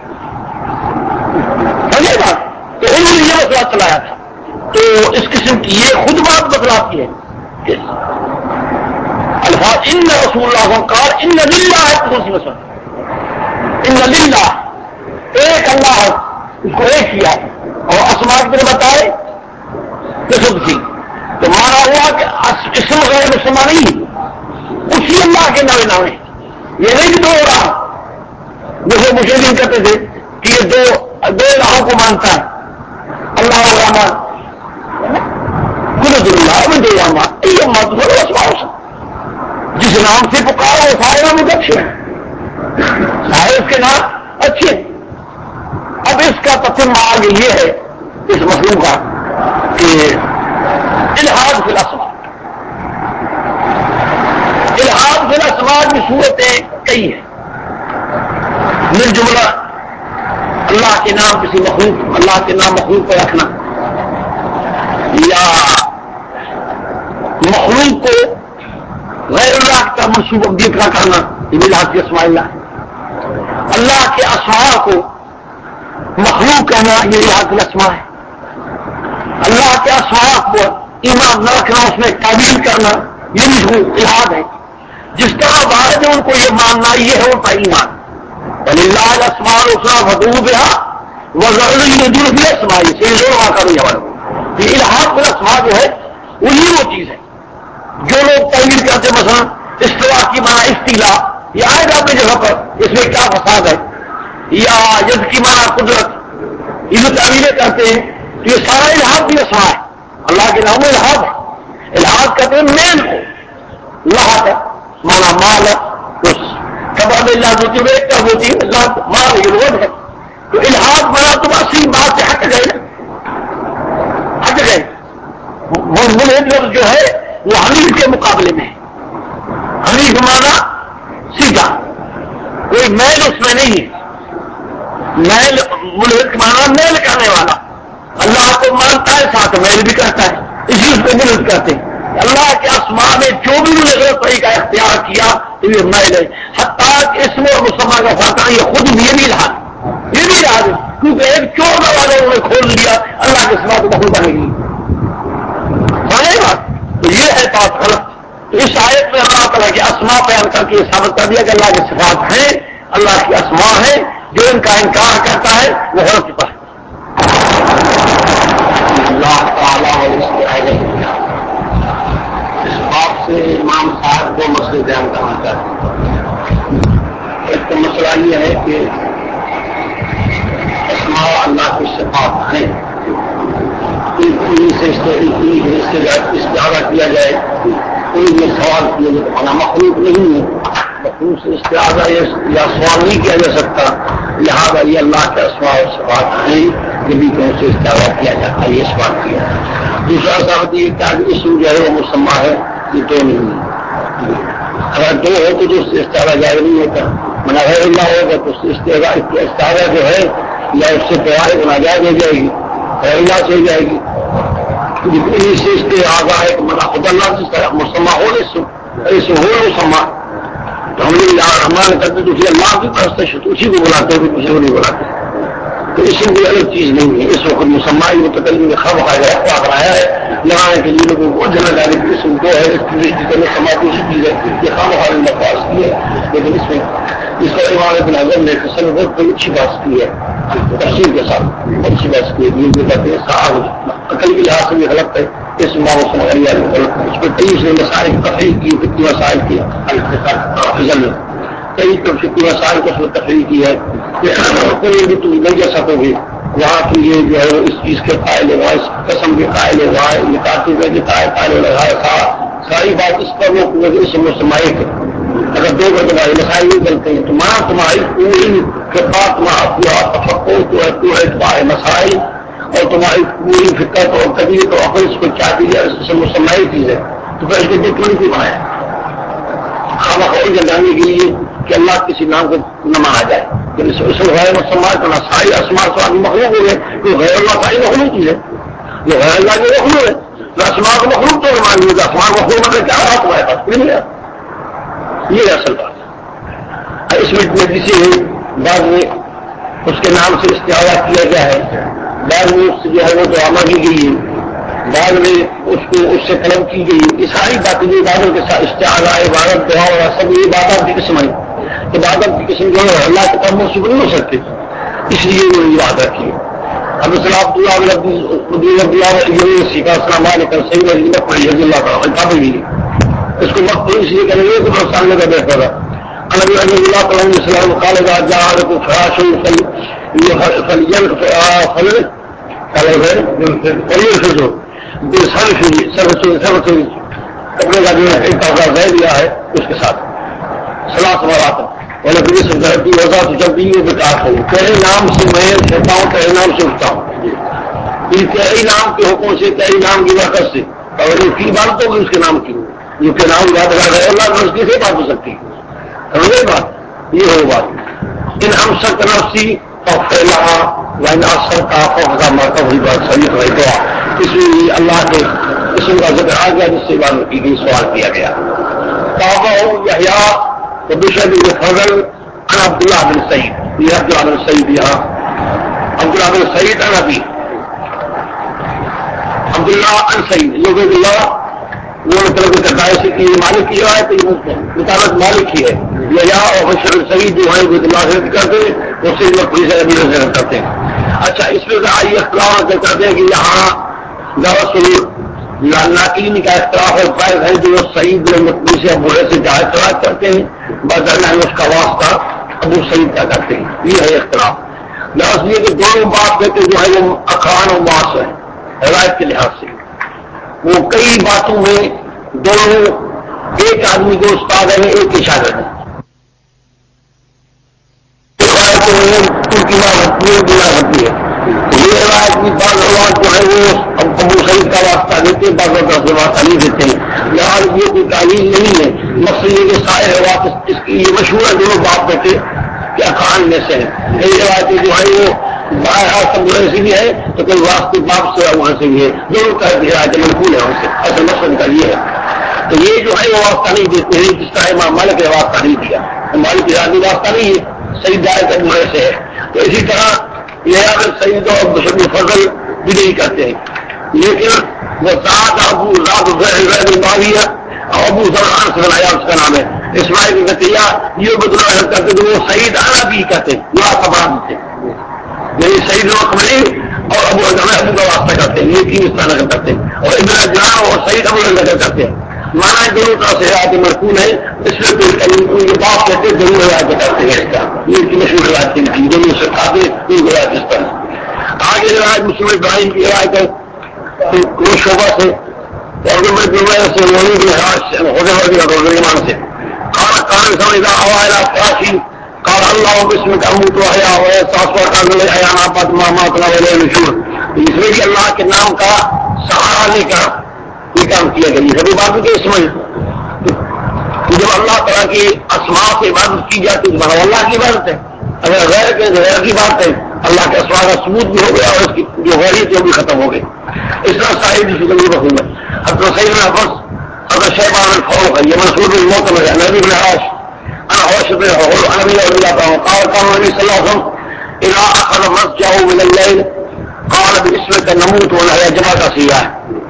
سمجھے بات؟ تو انہوں نے یہ مسئلہ چلایا تھا. تو اس قسم کی یہ خود بات بتلاتی ہے کہ الفاظ ان رسول اللہ قال ان للہ ہے کون سی مسئلہ ان للہ ایک اللہ ہے، اس کو ایک کیا اور اسماء نے بتائے قسم تھی. تو مانا ہوا کہ اسم غیر مسمى نہیں، اسی اللہ کے نام نام ہے. یہ نہیں کہ دو راہ جیسے مشرکین کہتے تھے کہ یہ دو دو راہوں کو مانتا ہے اللہ الرحمن قدرت اللہ میں دو رحمان یہ مطلب اسماء جس نام سے پکارا وہ سارے نام اچھے ہیں، سارے اس کے نام اچھے ہیں. اب اس کا تتمہ آگے یہ ہے اس مفہوم کا کہ الحاد فی الاسماء الحاد فی الاسماء کی صورتیں کئی ہیں. من جملہ اللہ کے نام کسی مخلوق اللہ کے نام مخلوق پہ رکھنا یا مخلوق کو غیر اللہ کا منصوبہ ذکر کرنا، یہ الحاد فی اسماء اللہ. اللہ کے اسماء کو مخلوق کہنا یہ الحاد فی الاسماء ہے. اللہ کے اسماء کو ایمان نہ رکھنا اس میں تعویل کرنا یہ بھی الحاد ہے. جس طرح وارد ہے ان کو یہ ماننا یہ ہے ان کا ایمان. وللہ الاسماء الحسنی فادعوہ بہا وذروا الذین یلحدون فی اسمائہ سے ضرور کرو یہ یہ الحاد فی الاسماء جو ہے وہی وہ چیز ہے جو لوگ تعویل کرتے. مثلا استوا کی معنی استیلا یہ آئے گا اپنی جگہ پر اس میں کیا فساد ہے، یا ید کی معنی قدرت یہ جو تعویلیں کرتے ہیں تو یہ سارا الحاد فی الاسماء ہے. اللہ کے نام میں الحاد ہے. الحاد کہتے ہیں میل کو لحاظ مانا مال اس کباب اللہ ہوتی ہے ایک کب ہوتی ہے اللہ مال یہ روڈ ہے. تو الحاد بنا تم اصلی بات سے ہٹ گئے ہٹ گئے. ملحد لفظ جو ہے وہ حنیف کے مقابلے میں ہے. حنیف مانا سیدھا، کوئی میل اس میں نہیں ہے. میل ملحد مانا میل کرنے والا، اللہ کو مانتا ہے ساتھ میل بھی کرتا ہے، اسی اس کو ملحد کرتے ہیں. اللہ کے اسماء میں جو بھی انہیں غلط طریقہ اختیار کیا تو یہ میل ہے. حتیٰ کہ اسم اور مسمى کا فرق یہ خود بھی یہ بھی الحاد یہ بھی الحاد ہے کیونکہ ایک چور دروازہ انہوں نے کھول دیا اللہ کے اسماء کو مخلوق کرنے کے لیے. سمجھے بات؟ تو یہ ہے بات غلط. تو اس آیت میں اللہ تعالیٰ کے اسماء بیان کر کے یہ ثابت کر دیا کہ اللہ کی صفات ہیں، اللہ کی اسماء ہیں. جو ان کا انکار کرتا ہے وہ غلط پر اللہ تعالیٰ اس بات سے امام صاحب کو مسئلے بیان کرنا چاہتے ہیں. ایک تو مسئلہ یہ ہے کہ اسماء اللہ کی صفات ہیں، انہیں سے استعارہ کیا جائے، کوئی یہ سوال کیا جائے تو مخلوق نہیں ہے، مخلوق سے استعارہ یا سوال نہیں کیا جا سکتا. لہٰذا یہ اللہ کے اسماء و صفات ہیں جبھی کہ ان سے استعارہ کیا جاتا ہے، یہ سوال کیا. دوسرا سوال یہ کہ اسم جو ہے وہ مسمى ہے، یہ دو نہیں ہے. اگر دو ہو تو اس سے استعارہ جائز نہیں ہوتا. منا غیر اللہ ہوگا تو اس سے استعارہ جو ہے یا اس سے پیار ناجائز ہو جائے گی، غیر اللہ سے ہو جائے گی. اس سے استعارہ ہے کہ منا خود اللہ سے مسمى ہو اس ہو مسمى تو ہم نے اعمال کرتے تو اسی اللہ کی پرستش تو اسی کو بلاتے ہیں کسی کو نہیں بلاتے. تو اسم کوئی الگ چیز نہیں ہے. اس وقت مسمائی متکلم میں خب آ گیا بنایا ہے لگانے کے لیے لوگوں کو جنا جانے کی اسم دو ہے. اس کی سماعت اسی چیز ہے یہ خام خالی بکواس کی ہے. لیکن اس میں اس کا امام ابن حزم نے فصل بہت بڑی اچھی بات کی ہے تفصیل کے ساتھ اچھی بات کی ہے. یہ کہتے ہیں صاحب عقل کے لحاظ سے بھی غلط ہے. اس ماحول اس میں کئی سے مسائل تفریح کی فکری مسائل کی فضل میں کئی فکری مسائل کو اس میں تفریح کی ہے. کوئی بھی تم نہیں جا سکو گے وہاں کی یہ جو ہے اس چیز کے قائل ہے وہاں اس قسم کے قائل ہے وہاں نکاتی ہوئے کے قائل لگائے ساری بات اس پر وہ اس مسمائے کے اگر دو بار تمہارے مسائل نہیں بنتے ہیں تو ماں تمہاری پوری فقہ تمہارا پورا تفقع تو ہے پورا تمہارے مسائل اور تمہاری پوری فکر اور طبیعت اور عقل اس کو کیا دی جائے اس سے مسمائی چیز ہے. تو پھر اس کو دکھ نہیں بنایا خام خواہ جاننے کے لیے کہ اللہ کسی نام کو نہ مانا جائے. اس میں غیر مسمار کرنا ساری اسمار تو آدمی مخلوق ہو گئے تو غیر اللہ ساری مخلوق چیز ہے جو غیر اللہ کی مخلوق ہے. تو اسمار کو مخلوق تو مان لیے اسمار مخلوق مطلب کیا رہا تمہارے پاس نہیں ملا. یہ اصل بات ہے. اس میں کسی بعد میں اس کے نام سے استعارہ کیا گیا ہے بعد میں اس سے جو ہے وہ دعا کی گئی ہے بعد میں اس کو اس سے طلب کی گئی. یہ ساری باتیں جو عبادت کے ساتھ استعارہ عبادت دعا اور سب یہ عبادت کی قسم ہے. عبادت کی قسم جو ہے اللہ کے کام منسوخ نہیں ہو سکتے اس لیے وہ عبادت کی. اب صلاح عبداللہ سیکھا السلام علیکم صحیح مت پڑی رضی اللہ تعالیٰ بھی اس کو مت پڑی اس لیے کریں گے تو سامنے کا بہتر تھا. النبی علیہ اللہ تعالیٰ السلام قال اذا جاء لكم فراش فلينفذوا بالصرف صرف صرف کپڑے کا جو ایک طرح رہ دیا ہے اس کے ساتھ صلاح سوالات والے پولیس درتی وزا تو جب یہ بکاس ہو تیرے نام سے میں سوتا ہوں تیرے نام سے اٹھتا ہوں تیرے نام کے حکم سے تیرے نام کی برکت سے اور کی بات تو اس کے نام کی جو کہ نام یاد رکھ رہے اللہ تو اس کی سے بات ہو سکتی ہے. سمجھے بات یہ ہو بات ان ہم سب نفسی اور پھیلا وائن سر کا فوقا مرکب ہوئی بات صحیح رہے تو اس میں اللہ کے اسم کا ذکر آ گیا جس سے بات کی گئی سوال کیا گیا. بابا یحییٰ تو بشر فضل ان عبداللہ بن سعید یہ عبداللہ بن سعید یہاں عبداللہ بن سعید ان ابی عبداللہ ان سعید یہ عبداللہ وہ مطلب کرتا ہے کہ مالک کی روایت مطابق مالک ہی ہے یا اور بشر سعید جو ہے عبداللہ سے کرتے ہیں اس سے پولیس ابھی نظر کرتے ہیں. اچھا اس میں آئی اختلاف کرتے ہیں کہ یہاں دعوت ناقلین کا اختلاف ہے فائد ہے جو سعید مقبول سے بوڑھے سے جہاز اختلاف کرتے ہیں بدرمیان اس کا واسطہ ابو سعید کا کرتے ہیں. یہ ہے اختلاف. لفظ یہ کہ دونوں بات کہتے جو ہے وہ اقران و معاص ہے روایت کے لحاظ سے وہ کئی باتوں میں دونوں ایک آدمی جو استاد ہے ایک ہی شاگرد ہے. ہوتی ہے یہ روایت کی بعض روایت جو ہے وہ ابو سعید کا واسطہ دیتے ہیں بعض روایت سے واسطہ نہیں دیتے ہیں. یہاں یہ کوئی تعلیم نہیں ہے. مقصد یہ کہ سارے روایت اس کی یہ مشہور ہے دونوں بات دیتے کہ اخان میں سے ہیں. کئی روایتیں جو ہے وہ باہر سب سے بھی ہے تو کوئی واسطے باپ سے وہاں سے بھی ہے. دونوں کا روایتیں منقول ہے ان سے اصل مقصد کا یہ ہے. تو یہ جو ہے وہ واسطہ نہیں دیتے ہیں جس طرح امام مالک نے واسطہ نہیں دیا. مالک کی رات واسطہ نہیں ہے صحیح دائر کے بڑے سے ہے. تو اسی طرح یہ اگر سعید اور بشر فضل بھی نہیں کرتے ہیں لیکن وہ سات ابو ذات باغیہ اور ابو زرعان سے بنایا اس کا نام ہے اسماعیل بن عطیہ یہ بدلا کرتے تو وہ سعید آنا بھی کہتے ہیں یہ خبران تھے یعنی سعید مقبری اور ابو ابو کا واسطہ کرتے ہیں یہ تین اس طرح کرتے ہیں اور ابن جہاں اور سعید ابو نظر کرتے ہیں. مانا دونوں طرح سے روایت مرکون ہے اس میں کوئی یہ بات کہتے ضرور روایت کرتے ہیں اس کا یہ مشہور روایت کی دونوں سے کھاتے کوئی روایت اس طرح. آگے روایت مسلم ابراہیم کی روایت ہے وہ شعبہ سے اور سے کھانا کھانے سمجھتا ہوا کاشی کار اللہ بسم کا منہ تو حیا ہوا ساسوا کا ایانات مامات مشہور اس میں بھی اللہ کے نام کا سہارا لے کر یہ کام کیا گیا. سبھی باتوں کے اس میں جب اللہ تعالیٰ کی اسماء سے عبادت کی جاتی ہے تو اللہ کی عبادت ہے. اگر غیر کے غیر کی بات ہے اللہ کے اسماء کا ثبوت بھی ہو گیا اور اس کی جو غیریت وہ بھی ختم ہو گئی. اس طرح صاحب حکومت حضرت سعید بن حفص حضرت شیبان الفاروق ہے یہ منصور بن معتمر ہے نبی بن عاش انا عوش بن النبي رضي الله عنه قال كان النبي صلى الله عليه وسلم اذا اخذ مسجعه من الليل قال باسمك نموت ونحيا جماعت سیاح.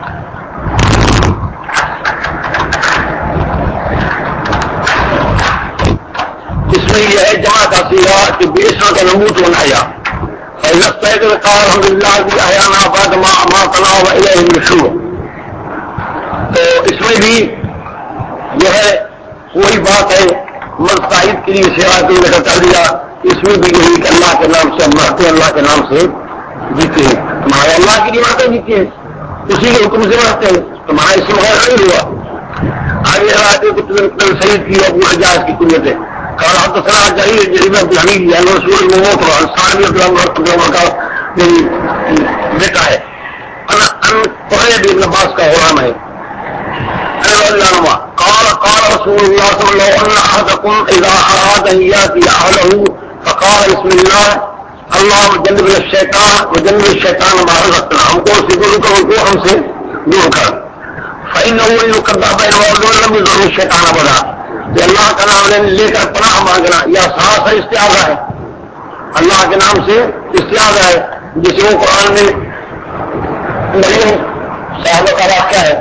اس میں یہ ہے جماعت سیاح کہ باسمک نموت ونحيا فاذا استيقظ قال الحمد لله الذي احيانا بعد ما اماتنا واليه النشور. تو اس میں بھی جو ہے وہی بات ہے مستعد کے لیے سیوا کے لیے کر دیا. اس میں بھی یہی کہ اللہ کے نام سے ہم مرتے ہیں, اللہ کے نام سے جیتے ہیں. تمہارے اللہ کی نعمتیں جیتی ہیں, اسی کے حکم سے مرتے ہیں, تمہارا اس میں غیر نہیں ہوا. آگے راتے کو سعید کی ابو حجاز کی قوت ہے کہا حدثنا جرير جرير بن حميد يعني رسول الموت وانصار بن عبد الله کا بیٹا ہے. انا ان قريب بن عباس کا غلام ہے. قال قال رسول الله صلى الله عليه وسلم احدكم اذا اراد ان ياتي اهله فقال بسم الله اللهم جنبنا الشيطان وجنب الشيطان ما رزقنا. ہم کو سگل کو ہم سے دور کر. فانه يكذب بين وضوء لم يضر الشيطان ابدا. کہ اللہ کا نام لے کر پناہ مانگنا یا ساتھ ہے استعاذہ ہے, اللہ کے نام سے استعاذہ ہے جسے وہ قرآن میں مریم صاحبہ کا واقعہ ہے.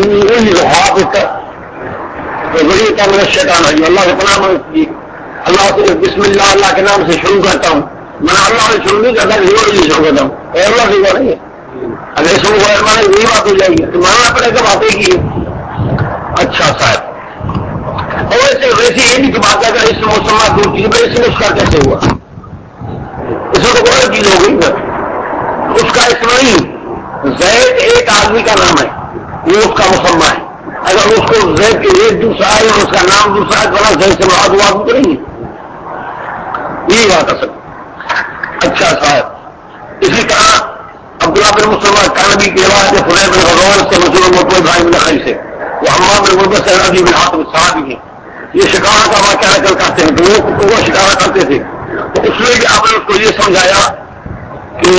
بڑی کا میرا شیطان ہے جو اللہ کے پناہ مانگتی اللہ سے بسم اللہ اللہ کے نام سے شروع کرتا ہوں. میں اللہ سے شروع نہیں کرتا کہ شروع کرتا ہوں اور اللہ سے ہوا نہیں ہے. اگر شروع ہوا مانے یہی بات ہو جائے گی تو ماننا پڑے گا باتیں کی. اچھا صاحب اور ویسے ویسے یہ نہیں کہ بات اگر اس موسم دور چیز میں اس میں اس کا کیسے ہوا, اس میں تو بہت چیز ہو گئی. اس کا اس میں زید ایک آدمی کا نام ہے, وہ اس کا مسمہ ہے. اگر اس کو زید کے ایک دوسرا ہے اور اس کا نام دوسرا ہے تو زید سے مراد ہوا تو نہیں, یہی بات اصل. اچھا صاحب اسی طرح عبداللہ بن مسلمہ کانبی کی روایت ہے فلیح بن غزوان سے مسلم مطلب بھائی بن خیل سے وہ حمام بن غربت سے رضی بن حاتم صحابی ہیں. یہ شکارہ کا واقعہ نقل کرتے ہیں تو وہ شکارہ کرتے تھے. تو اس میں بھی آپ نے اس کو یہ سمجھایا کہ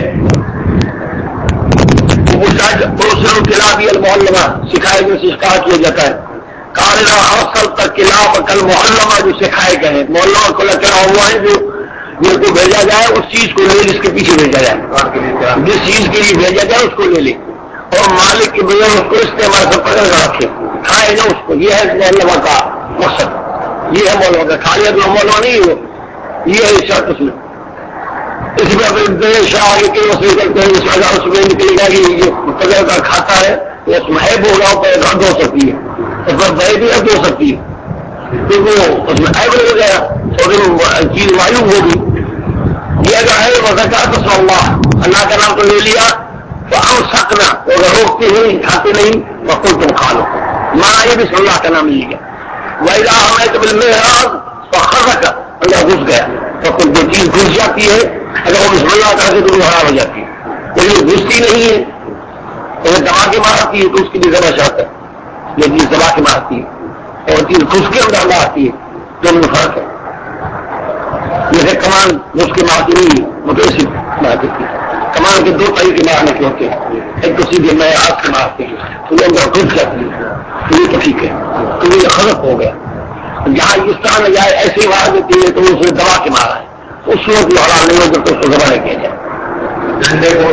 کلابی المحلمہ سکھائے گئے سے شکار کیا جاتا ہے. کارنا اصل تک کلاب کل محلمہ جو سکھائے گئے ہیں محلمہ کو لکڑا ہوا ہے جو جن کو بھیجا جائے اس چیز کو لے جس کے پیچھے بھیجا جائے, جس چیز کے لیے بھیجا جائے اس کو لے لے اور مالک کے بغیر اس کو استعمال سے پکڑ کر رکھے, کھائے نا اس کو. یہ ہے محلمہ کا مقصد, یہ ہے محلمہ کا. خالی محلمہ نہیں ہو, یہ ہے شرط اس میں. اس میں شاہ آگے کے وسیع کرتے ہیں اس وجہ اس میں نکلے گا کہ یہ پکڑ کر کھاتا ہے تو اس محب ہوگا پہ رد ہو سکتی ہے, اس پر بے بھی رد ہو سکتی ہے کیونکہ وہ اس میں عیب ہو گیا اور چیز معلوم ہوگی. یہ اگر ہے وزکات تو اللہ اللہ کا نام تو لے لیا تو ہم سکنا اگر روکتے نہیں کھاتے نہیں وقل تم کھا لو. مانا یہ بھی اللہ کا نام لے گیا. ویلا ہمیں تو بل محراج تو خزا کا اللہ گھس گیا تو کوئی جو چیز گھس جاتی ہے اگر وہ بسم اللہ کرتے تو وہ خراب ہو جاتی ہے. کوئی گھستی نہیں ہے اگر دبا کے مارتی ہے تو اس کی بھی ذبح شرط ہے. یہ چیز دبا کے مارتی ہے اور چیز گھس کے اندر مارتی ہے تو ان میں فرق ہے. جیسے کمان گھس کے مارتی نہیں وہ تو ایسی مارتی ہے. کمان کے دو طریقے مارنے کے ہوتے ہیں, ایک تو سیدھے میں ہاتھ سے مارتے ہیں تو وہ اندر گھس جاتی ہے تو یہ تو ٹھیک ہے تو یہ خرق ہو گیا. جہاں اس طرح نہ جائے ایسے ہی مار دیتی ہے تو اسے دبا کے مارا ہے اس وقت بھی حلال نہیں ہو جب تو اس کو دبا نہیں کیا جائے. جھنڈے کو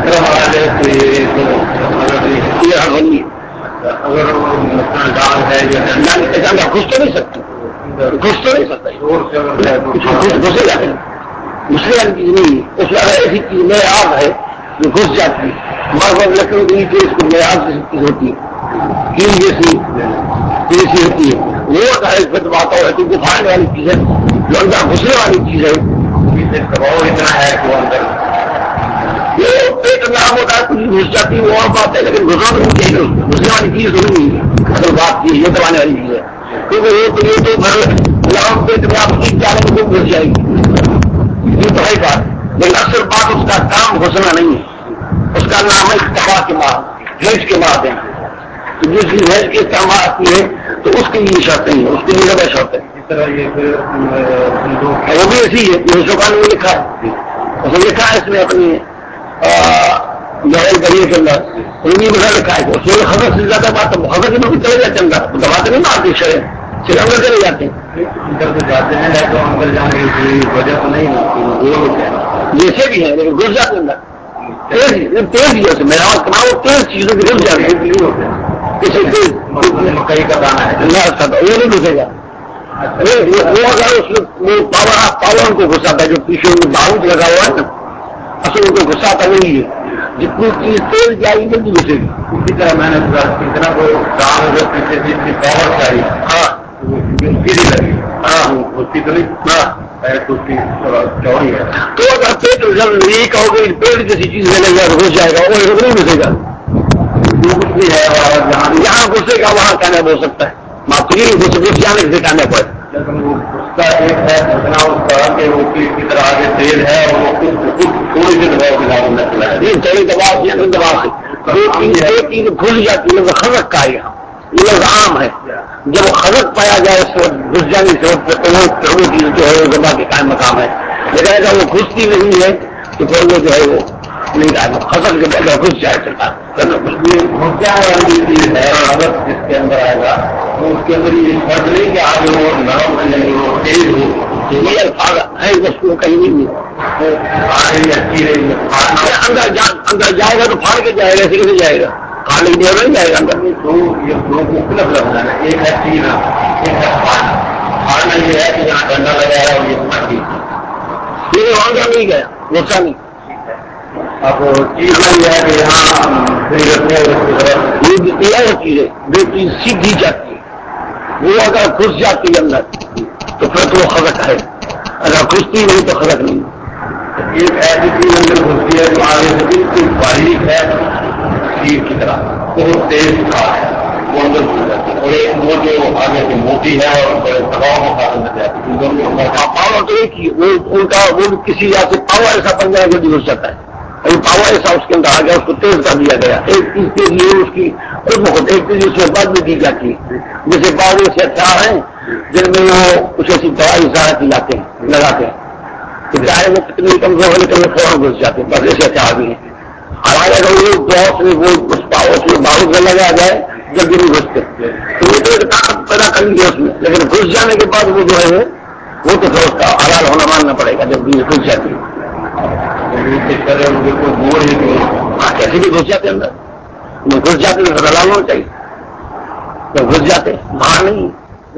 اگر ڈال ہے گھس تو نہیں سکتی, گھس تو نہیں سکتا, گھسے جاتے ہیں دوسرے والی چیز نہیں. اس میں اگر ایسی چیز میں آگ ہے جو گھس جاتی ہے بار بار لکڑی کے نیچے اس کو میں آگ جیسی چیز ہوتی ہے کیل جیسی جیسی ہوتی ہے وہ بات ہے کیونکہ کھانے والی چیز ہے جو اندر گھسنے والی چیز ہے دباؤ اتنا ہے کہ وہ اندر یہ پیٹ نام ہوتا ہے کچھ گھس جاتی ہے وہ اور بات ہے لیکن گھسنا تو نہیں چاہیے. گھسنے والی چیز ضروری نہیں ہے اصل بات یہ یہ دبانے والی چیز ہے کیونکہ یہ تو یہ تو گھر لام پیٹ میں آپ چیز جانے میں تو گھس جائے گی یہ تو ہے بات. لیکن اصل بات اس کا کام گھسنا نہیں ہے, اس کا نام ہے دبا کے مار بھیج کے مار دینا. تو جس چیز بھیج کے استعمال آتی ہے تو اس کے لیے شرط نہیں ہے, اس کے لیے زیادہ شرط ہے. اس طرح یہ وہ بھی ایسی ہے یہ شوقان نے لکھا ہے اس نے لکھا ہے اس نے اپنی ظاہر کریے کے اندر رومی بڑا لکھا ہے اس میں خبر سے زیادہ بات خبر کے بھی چلے جاتے ہیں دبا کے نہیں مارتے شرح سے اندر چلے جاتے ہیں اندر تو جاتے ہیں تو اندر جانے کی وجہ تو نہیں ہوتی، جیسے بھی ہے لیکن گھس جاتے اندر تیز تیز جیسے میرا کما وہ تیز چیزوں کی گھس جاتے نہیں ہوتے کسی تیز مکئی کا دانا ہے وہ نہیں گھسے گا وہ اگر اس میں وہ پاور پاور کو گھساتا ہے جو پیچھے میں بارود لگا ہوا ہے نا اصل ان کو گھساتا نہیں ہے جتنی چیز تیز جائے گی جلدی گھسے گی. اسی طرح میں نے اتنا کو کام اگر پیچھے جتنی پاور چاہیے ہاں گری لگی ہاں ہوتی تو نہیں ہاں چوڑی ہے تو اگر پیٹ یہی کہو گے پیڑ کسی چیز میں لے جائے تو گھس جائے گا وہ نہیں گھسے گا جو کچھ بھی ہے جہاں جہاں گھسے گا وہاں کامیاب ہو سکتا ہے معافی گھس گھس جانے سے کامیاب ہے لیکن وہ اس کا ایک ہے اتنا اس کا کہ وہ کی طرح آگے تیز ہے اور وہ خود تھوڑی سی دباؤ کے داؤں میں چلا ہے یہ چڑی دباؤ یا دباؤ سے دو چیز دو چیز کھل جاتی ہے خلق کا یہاں یہ لفظ عام ہے جب خلق پایا جائے اس وقت گھس جانے سے تو وہ چیز جو ہے وہ دبا کے قائم مقام ہے لیکن اگر وہ گھستی نہیں ہے تو پھر وہ جو ہے وہ نہیں قائم خلق کے پہلے گھس جائے چلتا کیا چیز ہے اگر جس کے اندر آئے گا تو اس کے اندر یہ فرض نہیں کہ آگے وہ نرم نہیں وہ تیز ہو یہ الفاظ ہے وستو کہیں نہیں آگے اچھی رہی اندر جا اندر جائے گا تو پھاڑ کے جائے گا سیدھے جائے گا پھاڑنے کی نہیں جائے گا اندر دو یہ دو مختلف لفظ ہیں ایک ہے تیرا ایک ہے پھاڑنا پھاڑنا یہ ہے کہ یہاں ڈنڈا لگایا اور یہ پھاڑی یہ وہاں کا نہیں گیا غصہ نہیں اب چیز یہ ہے کہ یہاں یہ چیز ہے جو چیز سیدھی جاتی ہے وہ اگر گھس جاتی ہے اندر تو پھر تو وہ خلق ہے اگر گھستی نہیں تو خلق نہیں ایک ایسی چیز اندر گھستی ہے جو آگے سے بالکل باریک ہے شیر کی طرح بہت تیز تھا وہ اندر گھس جاتی ہے اور ایک وہ جو آگے سے موٹی ہے اور دباؤ کے ساتھ اندر جاتی ہے پاور تو ایک ہی وہ ان کا وہ کسی یا سے پاور ایسا بن جائے جو گھس جاتا ہے پاور ایسا اس کے اندر آ گیا اس کو تیز کر دیا گیا ایک چیز کے لیے اس کی خود بخود ایک چیز اس میں بد بھی دی جاتی ہے جیسے بعض ایسے ہتھیار ہیں جن میں وہ کچھ ایسی دوائی اشارہ کی جاتے ہیں لگاتے ہیں کہ چاہے وہ کتنی کمزور ہے لیکن وہ فوراً گھس جاتے ہیں بس ایسے ہتھیار بھی ہیں حالانکہ اگر وہ بہت میں وہ اس پاور میں بارود میں لگایا جائے جلدی نہیں گھستے تو یہ تو ایک طاقت پیدا کر لی ہے اس میں لیکن گھس جانے کے بعد وہ جو ہے وہ تو پھر اس کا حلال ہونا ماننا پڑے گا جب بھی گھس جاتی ہے کیسے بھی گھس جاتے اندر گھس جاتے تو حلال ہونا چاہیے جب گھس جاتے باہر نہیں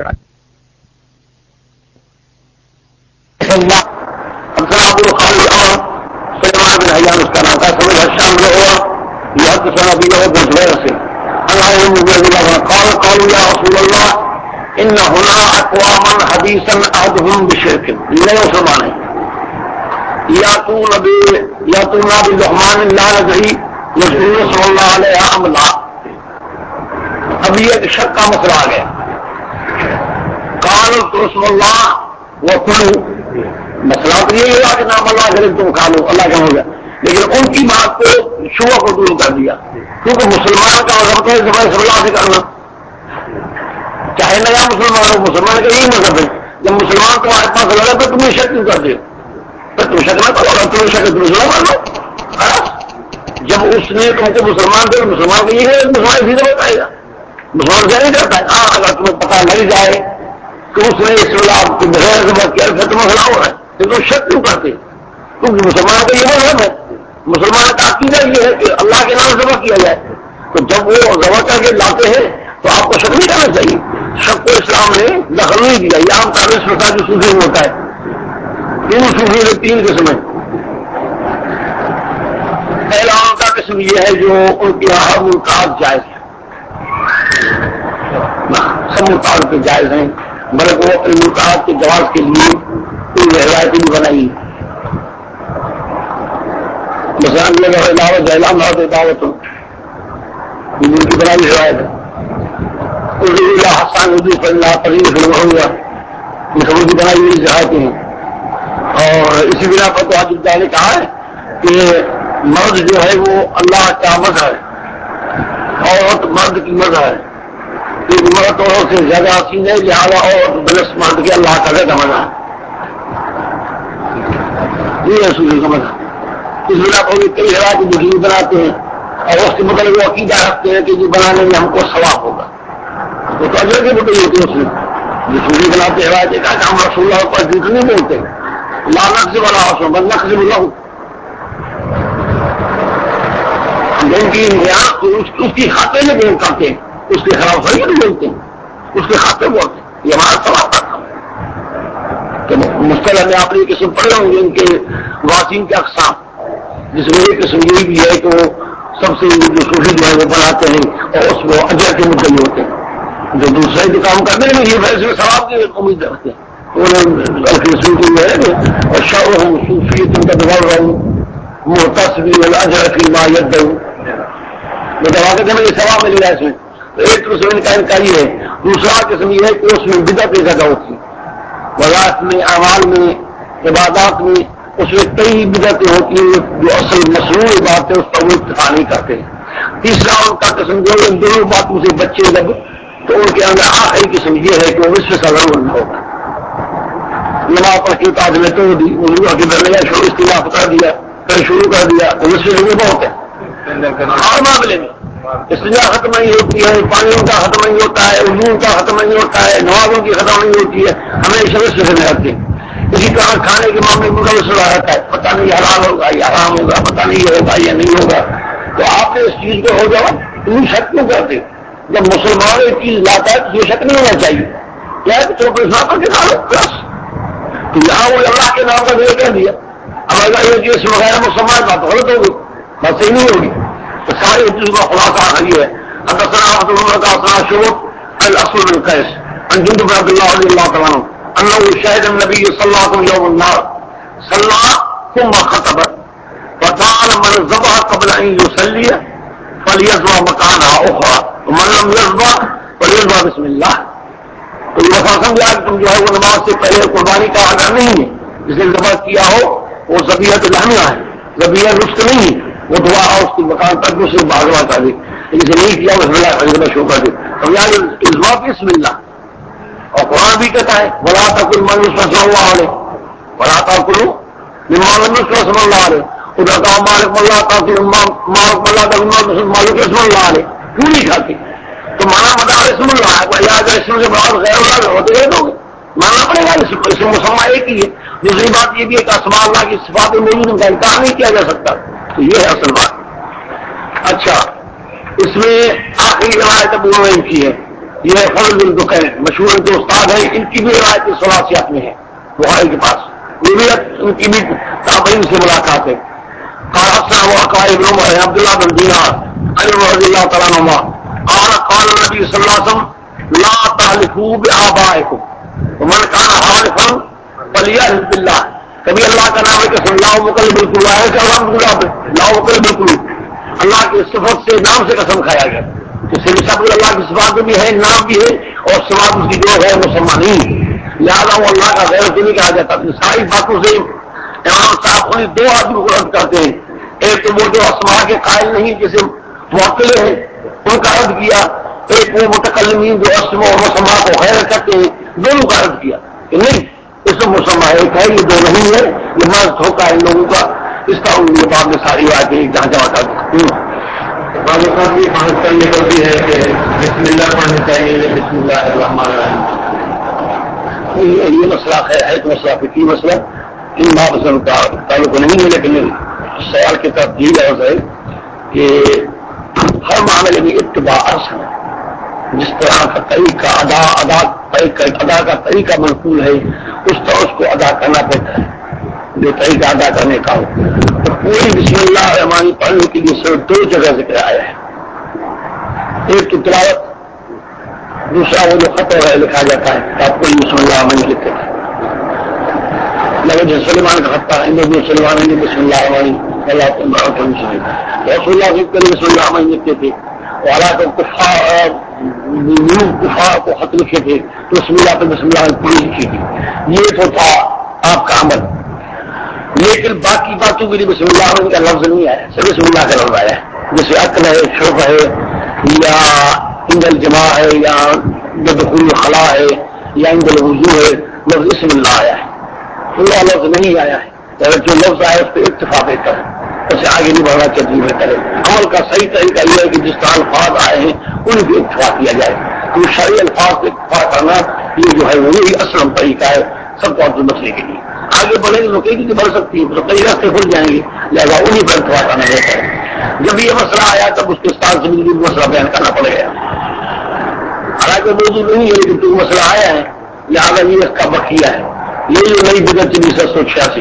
سلمان بن حیان اس کا نام تھا سمجھ شام جو ہوا یہ تو سنا بھی ہو گزر سے قال قالوا يا رسول الله ان هنا اقواما حديثا احدهم بشرك نئے مسلمان ہیں یاتون یاتون بلقمان لا ندری رسول صلی اللہ علیہ عملا اب یہ ایک شک کا مسئلہ آ گیا قال رسول اللہ وکلوا مسئلہ تو یہی ہوا کہ نام اللہ کرے تم کھا لو اللہ کا ہو گیا لیکن ان کی بات کو شبہ کو دور کر دیا کیونکہ مسلمان کا مذہب ہے زبان صلی اللہ سے کرنا چاہے نیا مسلمان ہو مسلمان کا یہی مذہب ہے جب مسلمان تمہارے پاس لگا تو تمہیں شک کیوں کر دے تو تم شک نہ کرو اگر تمہیں شک تم مسلمان مان لو جب اس نے تم کو مسلمان دے مسلمان کو یہ ہے مسلمان سیدھا بتائے گا مسلمان سے نہیں کرتا ہے ہاں اگر تمہیں پتہ لگ جائے کہ اس نے اسلام کو بغیر ذبح کیا پھر تم مسئلہ ہو رہا ہے تو شک کیوں کرتے کیونکہ مسلمان کا یہ مذہب ہے مسلمان کا عقیدہ یہ ہے کہ اللہ کے نام ذبح کیا جائے تو جب وہ ذبح کر کے لاتے ہیں تو آپ کو شک نہیں کرنا چاہیے شک کو اسلام نے دخل نہیں دیا یہ عام طور پر جو صوفی میں ہوتا ہے تین صوفی میں تین قسم ہے پہلا ان کا قسم یہ ہے جو ان کے یہاں منقاد جائز ہے سب منقاد پہ جائز ہیں بلکہ وہ اپنے منقاد کے جواز کے لیے کوئی روایتیں بھی بنائی مثلاً یہ دعوت اعلان نہ دعوت ان کی بنائی روایت ہے اردو اللہ حسان اردو فی اللہ پذیر فلم ہوگا یہ سب کی بنائی ہوئی روایتیں ہیں اور اسی بنا پر تو حضرت نے کہا ہے کہ مرد جو ہے وہ اللہ کا مذہب ہے عورت مرد کی مذہب ہے کیونکہ مرد عورت سے زیادہ حسین ہے لہٰذا عورت بلس مرد کے اللہ کا زیادہ مذہب ہے یہ ہے سوری کا مذہب اس بنا پر بھی کئی روایتیں دوسری بناتے ہیں اور اس کے مطلب وہ عقیدہ رکھتے ہیں کہ یہ بنانے میں ہم کو ثواب ہوگا وہ تو اجر کے مطلب ہوتے ہیں اس میں دوسری بناتے روایت کہا کہ ہم رسول اللہ پر جھوٹ نہیں بولتے، لا نقص والا حسن بل نقص اللہ، جن کی اس کی خاطر میں بیان کرتے ہیں، اس کے خلاف صحیح نہیں بولتے، اس کے خاطر بولتے ہیں، یہ ہمارا سوال تھا کہ مستقل میں آپ نے یہ قسم پڑھ رہے ہوں گے ان کے واسین کے اقسام، جس میں ایک قسم یہ بھی ہے کہ وہ سب سے جو صوفی جو ہے وہ بناتے ہیں اور اس میں اجر کے مدعی ہوتے ہیں، جو دوسرے جو کام کرتے ہیں یہ فیصلے ثواب کی امید رکھتے ہیں، صوفی جو ہے اور شاہ ہوں صوفی تم کا دباؤ رہا ہوں محتصبی اجر کی مایت دوں میں دبا کے ہمیں یہ ثواب مل گیا اس میں، تو ایک قسم کا انکار یہ ہے، دوسرا قسم یہ ہے کہ اس میں بدعت زیادہ ہوتی ہے، وضاحت میں اعمال میں عبادات میں اس میں کئی بدعتیں ہوتی ہیں جو اصل مشروع بات ہے اس پر وہ اتفاق نہیں کرتے ہیں۔ تیسرا ان کا قسم جو ان دونوں باتوں سے بچے جب تو ان کے اندر آخری قسم یہ ہے کہ وہ وشو کا ضرور نہیں ہوگا، نماز پڑھ کے تاج میں توڑ دی وضو کے درمیان شروع استعمال کر دیا پھر شروع کر دیا تو وشو سے بہت ہے ہر معاملے میں، استنجا ختم نہیں ہوتی ہے، پانی کا ختم نہیں ہوتا ہے، وضو کا ختم نہیں ہوتا ہے، نمازوں کی ختم نہیں ہوتی ہے، ہمیشہ وشو سے رہتے ہیں۔ اسی طرح کھانے کے معاملے میں وشو رہتا ہے، پتہ نہیں حلال ہوگا یا حرام ہوگا، پتہ نہیں یہ ہوگا یا نہیں ہوگا، تو آپ نے اس چیز کو ہو جاؤ اتنی شک کیوں کرتے؟ جب مسلمان ایک چیز لاتا ہے تو یہ شک نہیں ہونا چاہیے، کیا ہے کہ تو پیسہ پر کے نام بس، تو یہاں وہ اللہ کے نام کا ذکر کر دیا، اب اگر یہ چیز وغیرہ مسلمان بات غلط ہوگی، بات صحیح نہیں ہوگی، تو ساری چیز کا خلاصہ یہ ہے۔ حدثنا عبد الله قال شعبة الاصل بن قيس عن جندب بن عبد الله رضي الله عنه انه شهد النبي صلى الله عليه وسلم يوم النار صلى ثم خطب فقال من ذبح قبل ان يصلي فليذبح مكانها اخرى ومن لم يذبح فليذبح بسم الله۔ تو یہ بتا سمجھا کہ تم جو ہے وہ نماز سے پہلے قربانی کا آڈر نہیں ہے، جس نے ذبح کیا ہو وہ ذبیحۃ لحمیہ ہے، ذبیحہ رزق نہیں ہے، وہ دعا اس کے مکان تک اسے بھاگوا کر دے، اسے نہیں کیا بسم اللہ کا شو کر دے، اب یہاں اس بات بسم اللہ، اور قرآن بھی کہتا ہے ولا تقل من صلی اللہ علیہ ولا تقل ممن صلی اللہ علیہ خدا کا مالک اللہ تعالی مالک اللہ کا مالک رسول اللہ علیہ کیوں نہیں کھاتے؟ تو مانا مدار اسم اللہ ہے، یا اگر اسم سے بہت غیر اللہ ہوتے رہ دو گے، ماننا پڑے گا اسم مسمہ ایک ہی ہے۔ دوسری بات یہ بھی ہے کہ اسماء اللہ کی صفات موجود ان کا انکار نہیں کیا جا سکتا، تو یہ ہے اصل بات۔ اچھا اس میں آخری روایت ابو نعیم کی ہے، یہ فضل بن دکین مشہور جو استاد ہیں، ان کی بھی روایت ثلاثیات میں ہے بخاری کے پاس، یہ بھی ان کی بھی تابعین سے ملاقات ہے۔ قال حدثنا ابو عقائل بن عمر عبد الله بن دينار عن رضي الله تعالى عنهما قال قال النبي صلى الله عليه وسلم لا تحلفوا بآبائكم ومن كان حالفا فليحلف بالله، کبھی اللہ کا نام ہے کہ لا مقلب القلوب ہے کہ الحمدللہ لا مقلب القلوب، اللہ کی صفت سے نام سے قسم کھایا گیا، اس سے سب اللہ کی صفات بھی ہے، نام بھی ہے، اور صفات اس کی جو ہے مسمى نہیں، لہٰذا وہ اللہ کا غیر سے نہیں کہا جاتا۔ ساری باتوں سے امام صاحب خود دو آدمی کو رد کرتے ہیں، ایک تو وہ جو اسماء کے قائل نہیں جیسے معطل ہیں ان کا رد کیا، ایک وہ متکلمین جو اسم اور مسمى کو غیر کرتے ہیں دونوں کا رد کیا کہ نہیں اسم مسمى ایک ہے، یہ دو نہیں ہے، یہ مرض دھوکہ ہے ان لوگوں کا، اس کا ان بعد میں ساری باتیں جہاں جمع کر دی۔ بعض اوقات یہ بات کر نکلتی ہے کہ بسم اللہ پڑھنی چاہیے، بسم اللہ الرحمن الرحیم، یہ مسئلہ ہے ایک مسئلہ فقہی مسئلہ، ان بابوں کا تعلق نہیں ہے، لیکن سوال کی طرف یہ لفظ ہے کہ ہر معاملے میں اتباع اصل ہے، جس طرح کا طریقہ ادا ادا ادا کا طریقہ منقول ہے اس طرح اس کو ادا کرنا پڑتا ہے، جو طریقہ ادا کرنے کا ہو۔ تو پوری بسم اللہ الرحمن پڑھنے کے لیے صرف دو جگہ ذکر آیا ہے، ایک تو تلاوت، دوسرا وہ جو خط ہے لکھا جاتا ہے آپ کو بسم اللہ الرحمن لکھتے ہیں، لگے سلیمان کا خطہ ہے سلیمان بسم اللہ الرحمن اللہ رسول اللہ بسم اللہ الرحمن لکھتے تھے، حالانکہ کفار کفار کو خط لکھے تھے تو بسم اللہ پہ بسم اللہ پوری لکھی تھی، یہ تو تھا آپ کا عمل، لیکن باقی باتوں کے لیے بسم اللہ الرحمن کا لفظ نہیں آیا، صرف بسم اللہ کا لفظ آیا ہے، جیسے عقل ہے، شرف ہے، یا عند الجماع ہے، یا دخول خلا ہے، یا عند الوضو ہے، لفظ بسم اللہ آیا ہے، پورا لفظ نہیں آیا ہے، اگر جو لفظ آیا اس پہ اتفاق بہتر ہے، اسے آگے نہیں بڑھنا چاہیے بہتر ہے۔ عمل کا صحیح طریقہ یہ ہے کہ جس طرح الفاظ آئے ہیں ان پہ اتفاق کیا جائے، تو شرعی الفاظ پہ اتفاق کرنا یہ جو ہے وہ یہی اصل طریقہ ہے سب کو عبد مسئلے کے لیے. آگے بڑھیں گے تو کئی چیزیں بڑھ سکتی ہیں، تو کئی راستے کھل جائیں گے، لہٰذا انہیں پر تھوڑا کرنا رہتا ہے. جب یہ مسئلہ آیا تب اس کے استاد سے مجھے مسئلہ بیان کرنا پڑ گیا. حالانکہ موضوع نہیں ہے لیکن تو مسئلہ آیا ہے، لہٰذا یہ اس کا بقیہ ہے. یہ جو نئی بدعت چلی ستر سو چھیاسی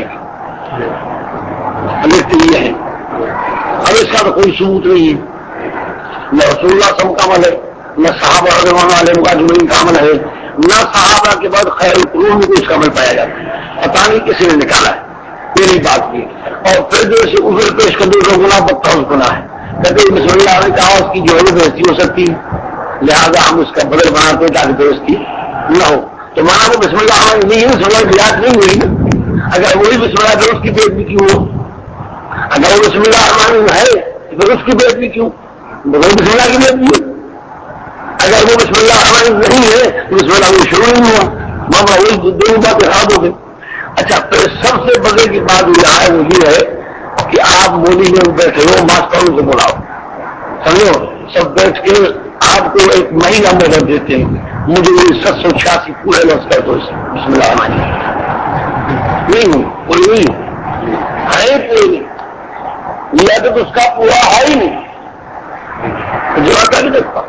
لکھتے یہ ہے. اب اس کا تو کوئی ثبوت نہیں ہے، نہ رسول اللہ سم کا عمل ہے، نہ صحابہ رضوان علیہم کا اجمعین کا عمل ہے، نہ صحابہ کے بعد خیر القرون میں اس کا عمل پایا جاتا ہے. پتہ نہیں کسی نے نکالا ہے، میری بات کی. اور پھر جو اسے عذر پیش کر دو تو گناہ بدتر گناہ ہے. کہتے بسم اللہ نے کہا اس کی جو ہے بےزتی ہو سکتی ہے، لہٰذا ہم اس کا بدل بناتے ہیں تاکہ بےزتی نہ ہو. تو مانا وہ بسم اللہ الرحمن نہیں ہے، بسم اللہ بیعت نہیں ہوئی نا. اگر وہی بسم اللہ تو اس کی بےزتی کیوں ہو؟ اگر وہ بسم اللہ الرحمن ہے تو اس کی بےزتی کیوں؟ بغیر بسم اللہ کی بےزتی ہے. اگر وہ بسم اللہ الرحمن نہیں ہے تو بسم اللہ وہ شروع نہیں ہوا، معاملہ وہی دونوں باتیں خراب ہو گئی. اچھا پھر سب سے بڑے کی بات یہ ہے وہ یہ ہے کہ آپ مودی میں بیٹھے ہو، ماسٹروں کو بلاؤ، سمجھو سب بیٹھ کے آپ کو ایک مہینہ مدد دیتے ہیں، مجھے یہ ست سو چھیاسی پورے لفظ کر دو بسم اللہ الرحمن نہیں ہوں کوئی نہیں ہے، کوئی نہیں لیا تو اس کا پورا ہے ہی نہیں. جو آتا نہیں دیکھتا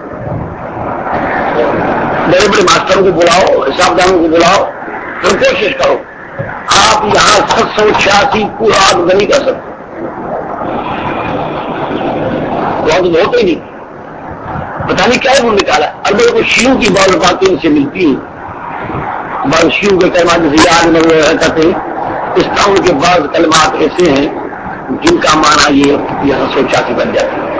بڑے بڑے ماسٹروں کو بلاؤ، حساب دانوں کو بلاؤ، پھر کوشش کرو. آپ یہاں ست سو چھیاسی پورا آگ نہیں کر سکتے، تو ہوتے نہیں. پتا نہیں کیا وہ نکالا. اگر کوئی شیو کی بعض باتیں ان سے ملتی ہیں، بعض شیو کے کلمات جیسے یاد نہیں کرتے، اس طرح ان کے بعض کلمات ایسے ہیں جن کا معنی یہ یہاں سو چھیاسی بن جاتا ہے.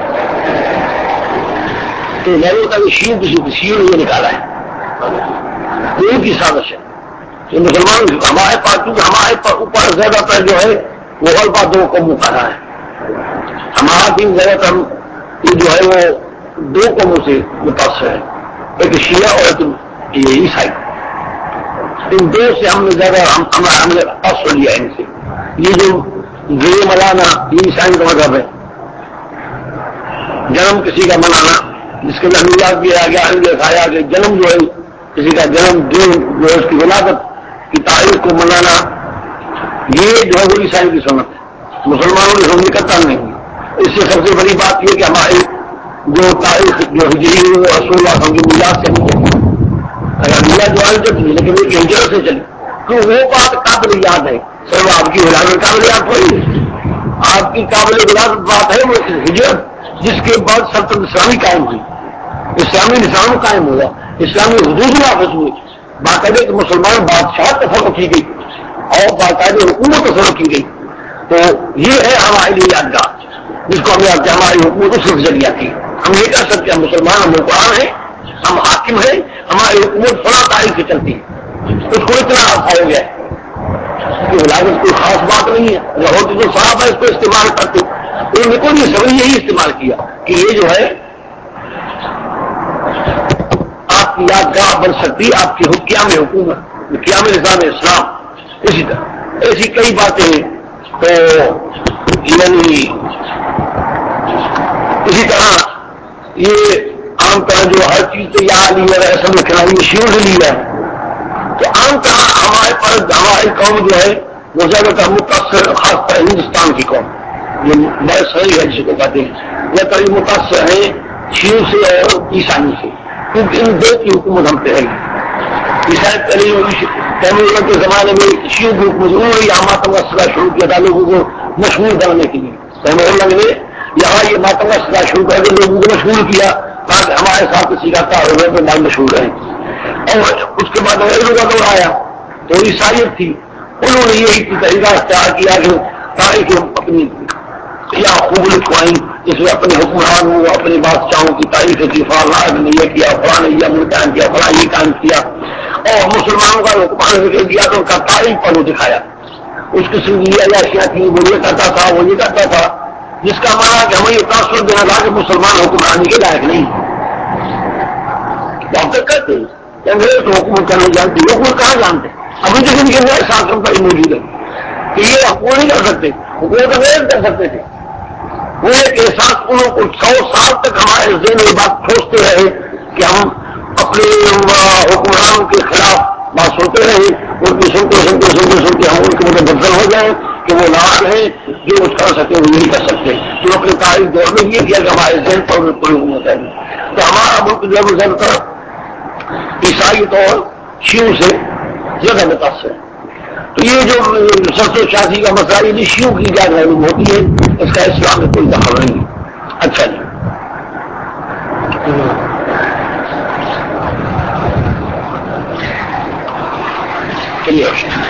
تو میں نے کہا کہ شیو کسی شیو نے یہ نکالا ہے، ان کی سازش ہے. تو مسلمان ہمارے پاس کیونکہ ہمارے اوپر زیادہ تر جو ہے وہ غلبہ دو قوموں کا رہا ہے. ہمارا دین زیادہ تر یہ جو ہے وہ دو قوموں سے متاثر ہے، ایک شیعہ اور ایک یہ عیسائی. ان دو سے ہم نے زیادہ ہم نے اثر لیا ان سے. یہ جو گرے منانا یہ عیسائی کا مذہب ہے، جنم کسی کا منانا جس کے اندر میلاد کیا گیا دکھایا کہ جنم جو ہے کسی کا جنم دن جو ہے اس کی ولادت کی تاریخ کو منانا، یہ جو ہے وہ عیسائی کی سنت ہے. مسلمانوں کی سنت کرتا نہیں. اس سے سب سے بڑی بات یہ کہ ہماری جو تاریخ جو ہجری ہے وہ رسول اللہ کی میلاد سے نہیں چلی. اگر میلاد جو آئی چلی لیکن ایک ہجرت سے چلی تو وہ بات قابل یاد ہے. سر وہ آپ کی ولادت قابل یاد ہوئی، آپ کی قابل ولادت بات ہے وہ ہجرت جس کے بعد سلطنت اسلامی قائم ہوئی، اسلامی نظام قائم ہوا، اسلامی حدود نافذ ہوئی، باقاعدہ کہ مسلمان بادشاہ تصرف کی گئی اور باقاعدہ حکومت تصرف کی گئی. تو یہ ہے ہمارے لیے یادگار جس کو ہم یاد کہ ہماری حکومت اس وقت چلی جاتی ہے. ہم یہ کہہ سکتے ہیں مسلمان ہم قرآن ہیں، ہم حاکم ہیں، ہماری حکومت فلاں تاریخ سے چلتی ہے. اس کو اتنا عرصہ ہو گیا کہ ولادت کوئی خاص بات نہیں ہے. اگر ہوتی تو صاحب ہے اس کو استعمال کرتے. انہوں نے کوئی سبھی یہی استعمال کیا کہ یہ جو ہے آپ کی یادگاہ بن سکتی آپ کی قیام حکومت، قیام نظام اسلام. اسی طرح ایسی کئی باتیں ہیں. تو یعنی اسی طرح یہ عام طرح جو ہر چیز سے یہاں لی ہے ایسا میں کھلائی یہ شیو سے لی ہے. تو عام طرح ہمارے پر ہماری قوم جو ہے وہ زیادہ تر متاثر، خاص طور ہندوستان کی قوم جو بڑے صحیح ہے جس کو کہتے ہیں، زیادہ تر متاثر ہے شیو سے اور عیسائی سے، کیونکہ ان دو کی حکومت ہم پہ ہے. عیسائی پہلے تیمور کے زمانے میں شیو کی حکومت انہوں نے یہاں ماتم کا شروع کیا تھا لوگوں کو مشہور کرنے کے لیے. تیمور نے یہاں یہ ماتم کا شروع کر کے لوگوں کو مشہور کیا تاکہ ہمارے ساتھ کسی کا کاروبار پہ مال مشہور رہے. اور اس کے بعد انگریزوں کا دور آیا تو عیسائیت تھی، انہوں نے یہی طریقہ اختیار کیا کہ تاریخ اپنی یا خوب لکھوائیں جس میں اپنے حکمران ہو اپنے بادشاہوں کی تاریخ کی فلاں نے یہ کیا فلاں نے یہ ملک قائم کیا فلاں یہ کام کیا، اور مسلمانوں کا حکمران ذکر دیا تو ان کا تاریخ پر وہ دکھایا. اس قسم کی عیاشیاں تھی، وہ یہ کرتا تھا وہ یہ کرتا تھا، جس کا مانا کہ ہمیں یہ تاثر دینا تھا کہ مسلمان حکمرانی کے لائق نہیں. ڈاکٹر کہتے ہیں انگریز تو حکومت کرنا جانتے، حکومت کہاں جانتے؟ ابھی تک ان کے نئے شاسن پر موجود ہے کہ یہ حکومت نہیں کر سکتے، حکومت انگریز کر سکتے تھے. وہ ایک احساس انہوں کو سو سال تک ہمارے ذہن میں بات ٹھوستے رہے کہ ہم اپنے حکمرانوں کے خلاف بات سنتے رہے، ان کی سنتے سنتے سنتے سنتے ہم ان کے مطلب بدل ہو جائیں کہ وہ نام ہیں جو کچھ کر سکتے وہ نہیں کر سکتے. تو اپنے تاریخ دور میں یہ کیا کہ ہمارے ذہن پر کوئی حکومت ہے. تو ہمارا ملک جو زیادہ تر عیسائیت اور شیعوں سے زیادہ متاثر ہے. تو یہ جو سرس و شادی کا مسئلہ یہ شیعوں کی ایجاد معلوم ہوتی ہے، اس کا اسلام میں کوئی دخل نہیں ہے. اچھا جی چلیے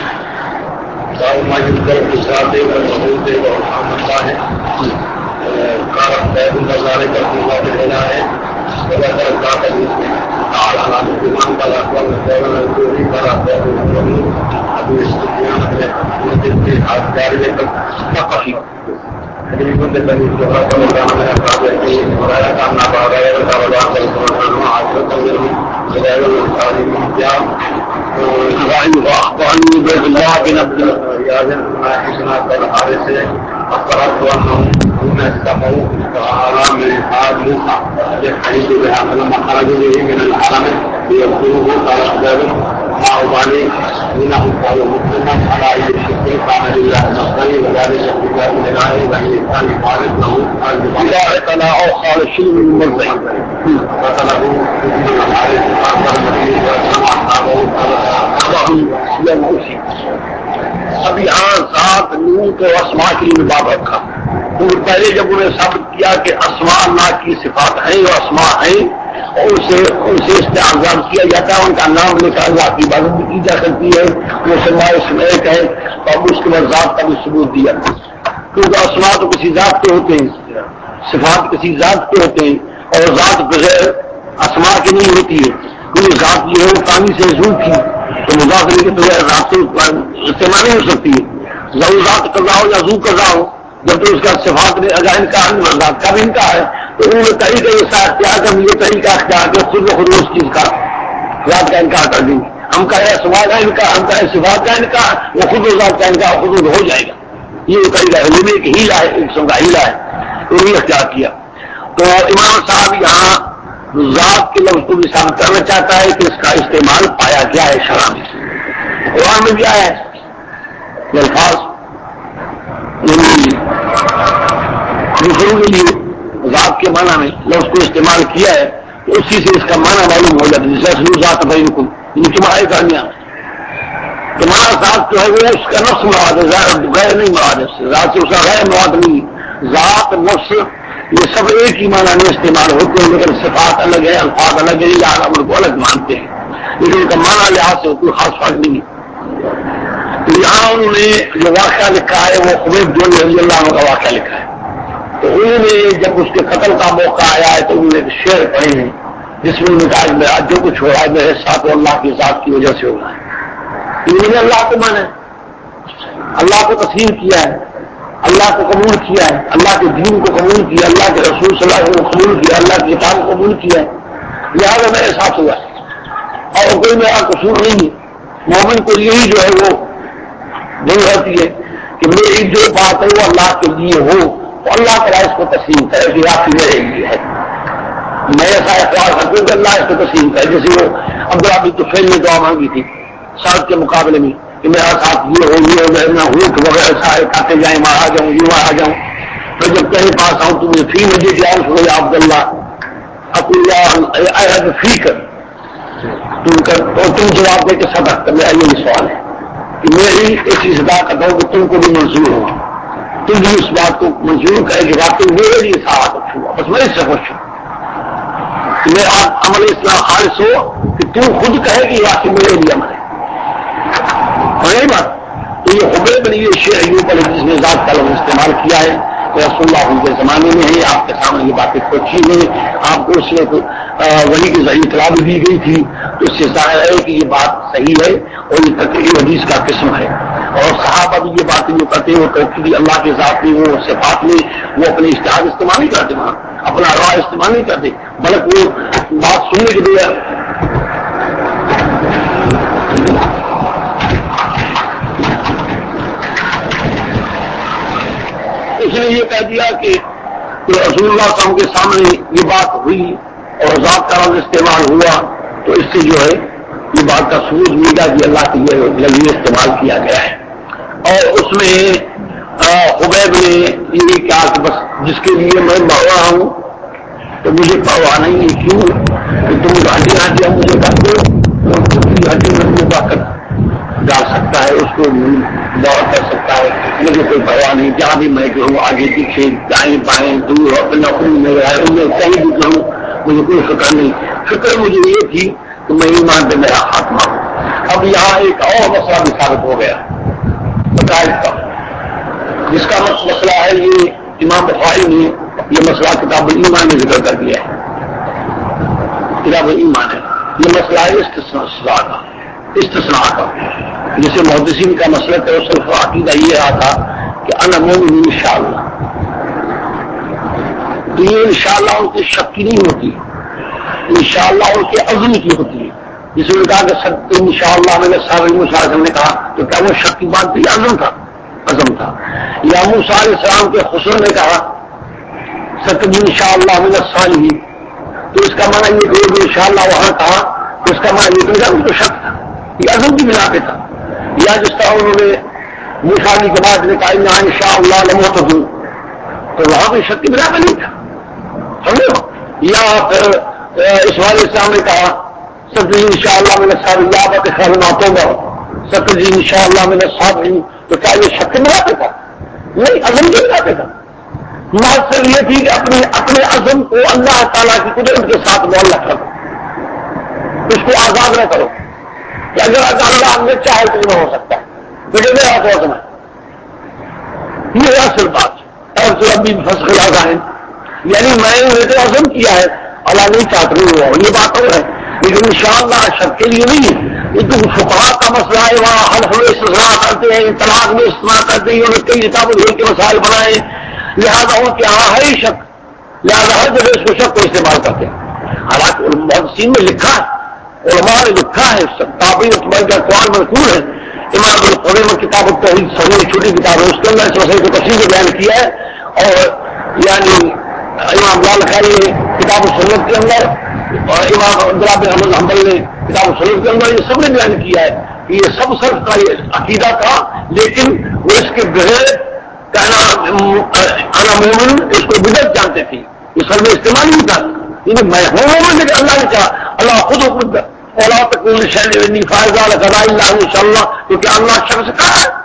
وأخبرني عبيد الله بن عبد الله أخبرت أنهم هم استمعوا تعالى من حال موسى يحدث بها فلما خرجوا به من الحرم ليذكروه قال ذلك ما أبالي إنهم قالوا مسلما على أيدي الشرك كان لله نصري وذلك بجاه الإله بني الإنسان خالد له إذا اعتنى أو خالد شيء من المرضع قتله ابن الحارث فأخبر النبي صلى الله عليه وسلم أصحابه قال اب یہاں ذات نور کو اسماء کے لیے باب رکھا. پہلے جب انہیں ثابت کیا کہ اسماء اللہ کی صفات ہیں اور اسماء ہیں اور اسے اسے استعمال کیا جاتا ہے، ان کا نام لے کر اللہ کی عبادت بھی کی جا سکتی ہے، وہ سماع اسمیت ہے، اور اس کے بعد ذات کا بھی ثبوت دیا. کیونکہ اسماء تو کسی ذات کے ہوتے ہیں، صفات کسی ذات کے ہوتے ہیں، اور ذات بغیر اسماء کی نہیں ہوتی ہے. کیونکہ ذات یہ ہے پانی سے زو کی تو مضافری کے بغیر ذات سے استعمال نہیں ہو سکتی ہے. ضرور ذات کر رہا ہو یا زو کر رہا ہو، جب تو اس کا صفات نے اگر انکار ذات کا بھی انکار ہے تو انہوں نے طریقہ یہ اختیار کر یہ طریقہ اختیار کر خود بخود اس چیز کا ذات کا انکار کر دیں گے. ہم کہیں صفات کا انکار، ہم کہیں صفات کا انکار، وہ خود و ذات کا انکار خود ہو جائے گا. یہ طریقہ ہے، یہ ایک ہیلا ہے، ایک قسم کا ہیلا ہے. تو یہ اختیار کیا. تو امام صاحب یہاں ذات کے لفظ کو بھی ثابت کرنا چاہتا ہے کہ اس کا استعمال پایا گیا ہے شرع میں. قرآن میں بھی آیا ہے الفاظ دوسروں کے لیے ذات کے معنی میں لفظ کو استعمال کیا ہے تو اسی سے اس کا معنی معلوم ہو جاتا ہے. جیسے ذات بینکم ان تمہارے کہانیاں تمہارا ذات جو ہے وہ اس کا نفس مراد ہے، غیر نہیں مراد ہے. ذات سے اس کا غیر مراد نہیں. ذات نفس یہ سب ایک ہی معنی میں استعمال ہوتے ہیں، لیکن صفات الگ ہے، الفاظ الگ ہے، یا عمل کو الگ مانتے ہیں، لیکن ان کا معنی لحاظ سے کوئی خاص فرق نہیں ہے. تو یہاں انہوں نے جو واقعہ لکھا ہے وہ خبیب جولی رضی اللہ عنہ کا واقعہ لکھا ہے. تو انہوں نے جب اس کے قتل کا موقع آیا ہے تو انہوں نے ایک شعر پڑھے ہیں جس میں انہوں نے کہا میں آج جو کچھ ہو رہا ہے میرے ساتھ اللہ کی ذات کی وجہ سے ہو رہا ہے. انہوں نے اللہ کو مانا ہے، اللہ کو تسلیم کیا ہے، اللہ کو قبول کیا ہے، اللہ کے دین کو قبول کیا، اللہ کے رسول صلی اللہ علیہ وسلم کو قبول کیا، اللہ کی کتاب کو قبول کیا ہے، لہٰذا میرے ساتھ ہوا ہے اور کوئی میرا قصور نہیں ہے. مومن کو یہی جو ہے وہ دل رہتی ہے کہ میری جو بات ہے وہ اللہ کے لیے ہو تو اللہ تعالیٰ اس کو تسلیم کرے کہ آپ میرے لیے ہے. میں ایسا اخبار کرتا ہوں کہ اللہ اس کو تسلیم کرے. جیسے وہ عبداللہ بن طفیل نے دعا مانگی تھی سعد کے مقابلے میں کہ میرا ساتھ یہ ہو یہ ہو جائے نہ ہو کہ وغیرہ سارے کھاتے جائیں مارا جاؤں یہ مارا جاؤں. میں جب تیرے پاس آؤں تو مجھے فی مجھے جاؤ ہو یا عبداللہ اپنی فی کر تم کر اور تم جواب دے کے صدق کر. میرا یہی سوال ہے کہ میری ایسی صداقت ہو کہ تم کو بھی منظور ہو، تم بھی اس بات کو منظور کرے کہ واقعی میرے لیے ساتھ ہوا، بس میں اس سے خوش ہوں کہ میرا عمل اسلام خالص ہو کہ تم خود کہے کہ واقعی میرے لیے عمل ہے. نہیں بات تو یہ حبیب نے یہ شعر ایوب علیہ جس نے ذات کا لفظ استعمال کیا ہے رسول اللہ ان کے زمانے میں ہے. آپ کے سامنے یہ باتیں پوچھی ہیں، آپ کو اس میں وہی کی ذریعے اطلاع بھی دی گئی تھی تو اس سے ظاہر ہے کہ یہ بات صحیح ہے اور یہ تقریر حدیث کا قسم ہے. اور صحابہ بھی یہ باتیں جو کرتے ہیں وہ تقریر اللہ کے ذات میں وہ صفات میں وہ اپنے اشتہار استعمال نہیں کرتے، وہاں اپنا راہ استعمال نہیں کرتے، بلکہ وہ بات سننے کے لیے اس نے یہ کہہ دیا کہ رسول اللہ صلی اللہ علیہ وسلم کے سامنے یہ بات ہوئی اور ذات کا لفظ استعمال ہوا تو تو اس سے جو ہے یہ بات کا سوج ملا کہ اللہ کے لفظ استعمال کیا گیا ہے. اور اس میں حبیب نے یہ کہا کہ بس جس کے لیے میں مر رہا ہوں تو مجھے پرواہ نہیں ہے. کیوں کہ تم ہڈی ہڈیاں مجھے کر دو تو دوسری ہڈی میں مجھے کر ڈال سکتا ہے, اس کو دور کر سکتا ہے, مجھے کوئی پرواہ نہیں. جہاں بھی میں جو ہوں آگے پیچھے دائیں بائیں دور اپنے اپنے میں ان میں کہیں بھی جو ہوں مجھے کوئی فکر نہیں. فکر مجھے یہ تھی کہ میں ایمان پہ میرا خاتمہ ہوں. اب یہاں ایک اور مسئلہ بھی ثابت ہو گیا بقائد کا, جس کا مسئلہ ہے یہ امام بخاری نے یہ مسئلہ کتاب الایمان میں ذکر کر دیا ہے. کتاب الایمان ہے یہ مسئلہ ہے استثناء کا, استثناء کا جسے محدثین کا مسئلہ ہے. اس کا عقیدہ یہ رہا تھا کہ انا مومن انشاءاللہ, تو یہ انشاءاللہ ان کی شک کی نہیں ہوتی, انشاءاللہ ان کے عزم کی ہوتی ہے. جس نے کہا کہ سب انشاءاللہ میں نے صاحب موسیٰ نے کہا تو کیا وہ شک کی بات تھی, عزم تھا, عزم تھا. یا موسیٰ علیہ السلام کے خسر نے کہا ستب انشاءاللہ من الصالحین, تو اس کا معنی یہ کہ انشاءاللہ وہاں کہا تو اس کا معنی یہ کہ تو شک تھا, یہ عزم کی بنا پہ تھا. یا جس طرح انہوں نے موسیٰ علیہ کے بعد نے کہا انشاءاللہ لموتدون, تو وہاں بھی شک کی بنا پہ نہیں تھا, سمجھو. یا پھر اسماعیل السلام نے کہا ستجی انشاءاللہ من الصابرین خیرناتوں گا ستجی انشاءاللہ من الصابرین, تو کیا یہ شک کی بنا پہ تھا؟ نہیں, عزم کی بنا پہ تھا. مقصد یہ تھی کہ اپنے اپنے عزم کو اللہ تعالیٰ کی قدرت کے ساتھ معلق کرو, اس کو آزاد نہ کرو کہ اگر اللہ نے چاہے تو نہ ہو سکتا ہے بیٹے میرا تو عزم ہے. یہ اصل بات اور جو ابھی فصل آگاہ ہے, یعنی میں نے تو عزم کیا ہے, اللہ نہیں چاہتا نہیں ہوا, یہ بات اور ہے. لیکن انشاءاللہ شک کے لیے نہیں ہے. یہ تو فقہاء کا مسئلہ ہے, وہاں حلف میں استثناء کرتے ہیں, طلاق میں استثناء کرتے ہیں, انہوں نے کئی کتاب الہی کے مسائل بنائے, لہذا ان کے یہاں ہے ہی شک, لہذا ہر جگہ اس کو شک کو استعمال کرتے ہیں. حالانکہ محدثین میں لکھا ہے, علماء نے لکھا ہے, تعبیر کا اقوال منقول ہے. امام القوی میں کتاب التوحید صحیح چھوٹی کتاب ہے, اس کے اندر اس مسئلے کو تفصیل سے بیان کیا ہے. اور یعنی امام لالکاری نے کتاب السنت کے اندر اور امام عبداللہ بن احمد حنبل نے کتاب السنت کے اندر یہ سب نے بیان کیا ہے کہ یہ سب سب کا یہ عقیدہ تھا, لیکن وہ اس کے بغیر کہنا انا مومن اس کو بدعت جانتے تھے, یہ سر میں استعمال نہیں تھا. میں ہوں مومن لیکن اللہ نے کہا اللہ خود حکم اولا تکون شیء فائزہ لقضاء اللہ انشاءاللہ, تو کیا اللہ شخص کہا ہے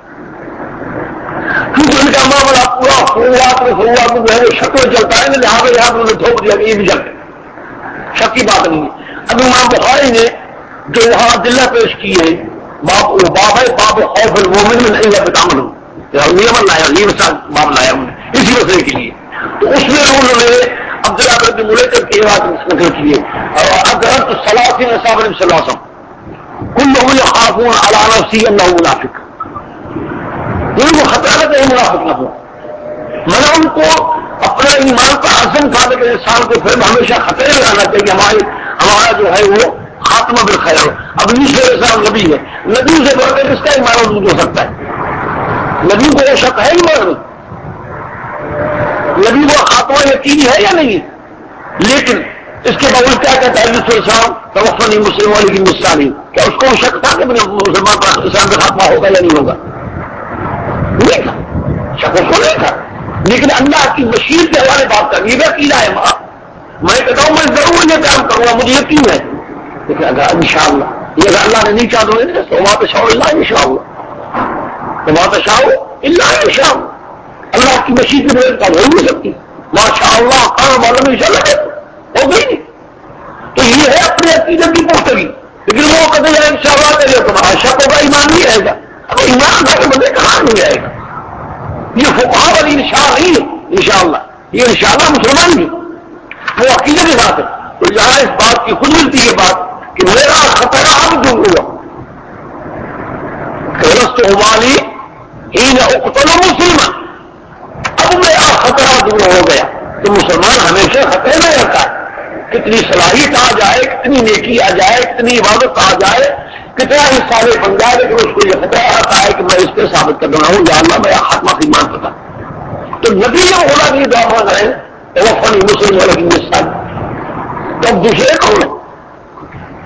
کیونکہ ان کا معاملہ پورا فروعات میں فروعات میں جو ہے وہ شک میں چلتا ہے, لہٰذا یہاں انہوں نے تھوپ دیا کہ یہ بھی جلد شک کی بات نہیں ہے. اب امام بخاری نے جو وہاں عدلہ پیش کی ہے باب وہ باب ہے باب خوف المومن من ان یبتعمل, نیمن لایا یہ باب لایا انہوں نے اسی مسئلے کے لیے. تو اس میں انہوں نے عبداللہ بن ملیکہ کی بات نقل کی ہے, اور اگر الصلاۃ اصحاب نبی صلی اللہ علیہ وسلم كلهم يخافون على نفسه انه منافق, ان کو خطرہ ہے کہ منافق نہ ہو. میں ان کو اپنا ایمان کا عزم تھا, لیکن انسان کو پھر ہمیشہ خطرے میں رہنا چاہیے ہمارے ہمارا جو ہے وہ خاتمہ بالخیر ہو. اب نیچے انسان نبی ہے, نبی سے بڑھ کر کس کا ایمان موجود ہو سکتا ہے؟ نبی کو وہ شک ہے ایمان میں, نبی کو خاتمہ یقینی ہے یا نہیں؟ لیکن اس کے باوجود کیا کہتا ہے دوسرے انسان توفنی مسلم والی کی مسانی, کیا اس کو شک تھا کہ مسلمان کا انسان کا خاتمہ ہوگا یا نہیں ہوگا؟ نہیں تھا, شک اس کو نہیں تھا. لیکن اللہ کی مشیت کے حوالے بات کر یہ عقیدہ ہے, ماں میں کہتا ہوں میں ضرور یہ کام کروں گا, مجھے یقین ہے. لیکن اگر انشاءاللہ یہ اگر اللہ نے نہیں چاہ دو تو وہاں پہ شاء اللہ انشاءاللہ تو وہاں پہ شاء اللہ انشاءاللہ اللہ کی مشیت میں ہو نہیں سکتی. ماشاء اللہ کام معلوم انشاءاللہ ہو گئی نہیں. تو یہ ہے اپنے عقیدت کی پختگی. لیکن وہ کہتے ہیں انشاءاللہ کے لیے تمہارا شک ہوگا, ایمان نہیں آئے گا. اب ایمان تھا کہ بندے کہاں نہیں آئے گا. یہ فقہاء والی انشاء نہیں ہے انشاءاللہ, یہ انشاءاللہ مسلمان نہیں, وہ عقیدے کے ساتھ ہے. تو یہاں اس بات کی خود ملتی ہے بات کہ میرا خطرہ اب دور ہوا, رست والی ہی نہ اقتل مسلمان, اب میرا خطرہ دور ہو گیا. تو مسلمان ہمیشہ خطرے میں رہتا ہے, کتنی صلاحیت آ جائے, کتنی نیکی آ جائے, کتنی عبادت آ جائے, کتنا ہی سارے بن جائے, لیکن اس کو یہ خطرہ آتا ہے کہ میں اس پہ ثابت کر رہا ہوں یا اللہ میرا خاتمہ ایمان پتا. تو نبی جب ہونا کی دعا مانگ رہے ہیں وہ فنی مسلم والا ہندوستان, تو اب دوسرے کون ہے؟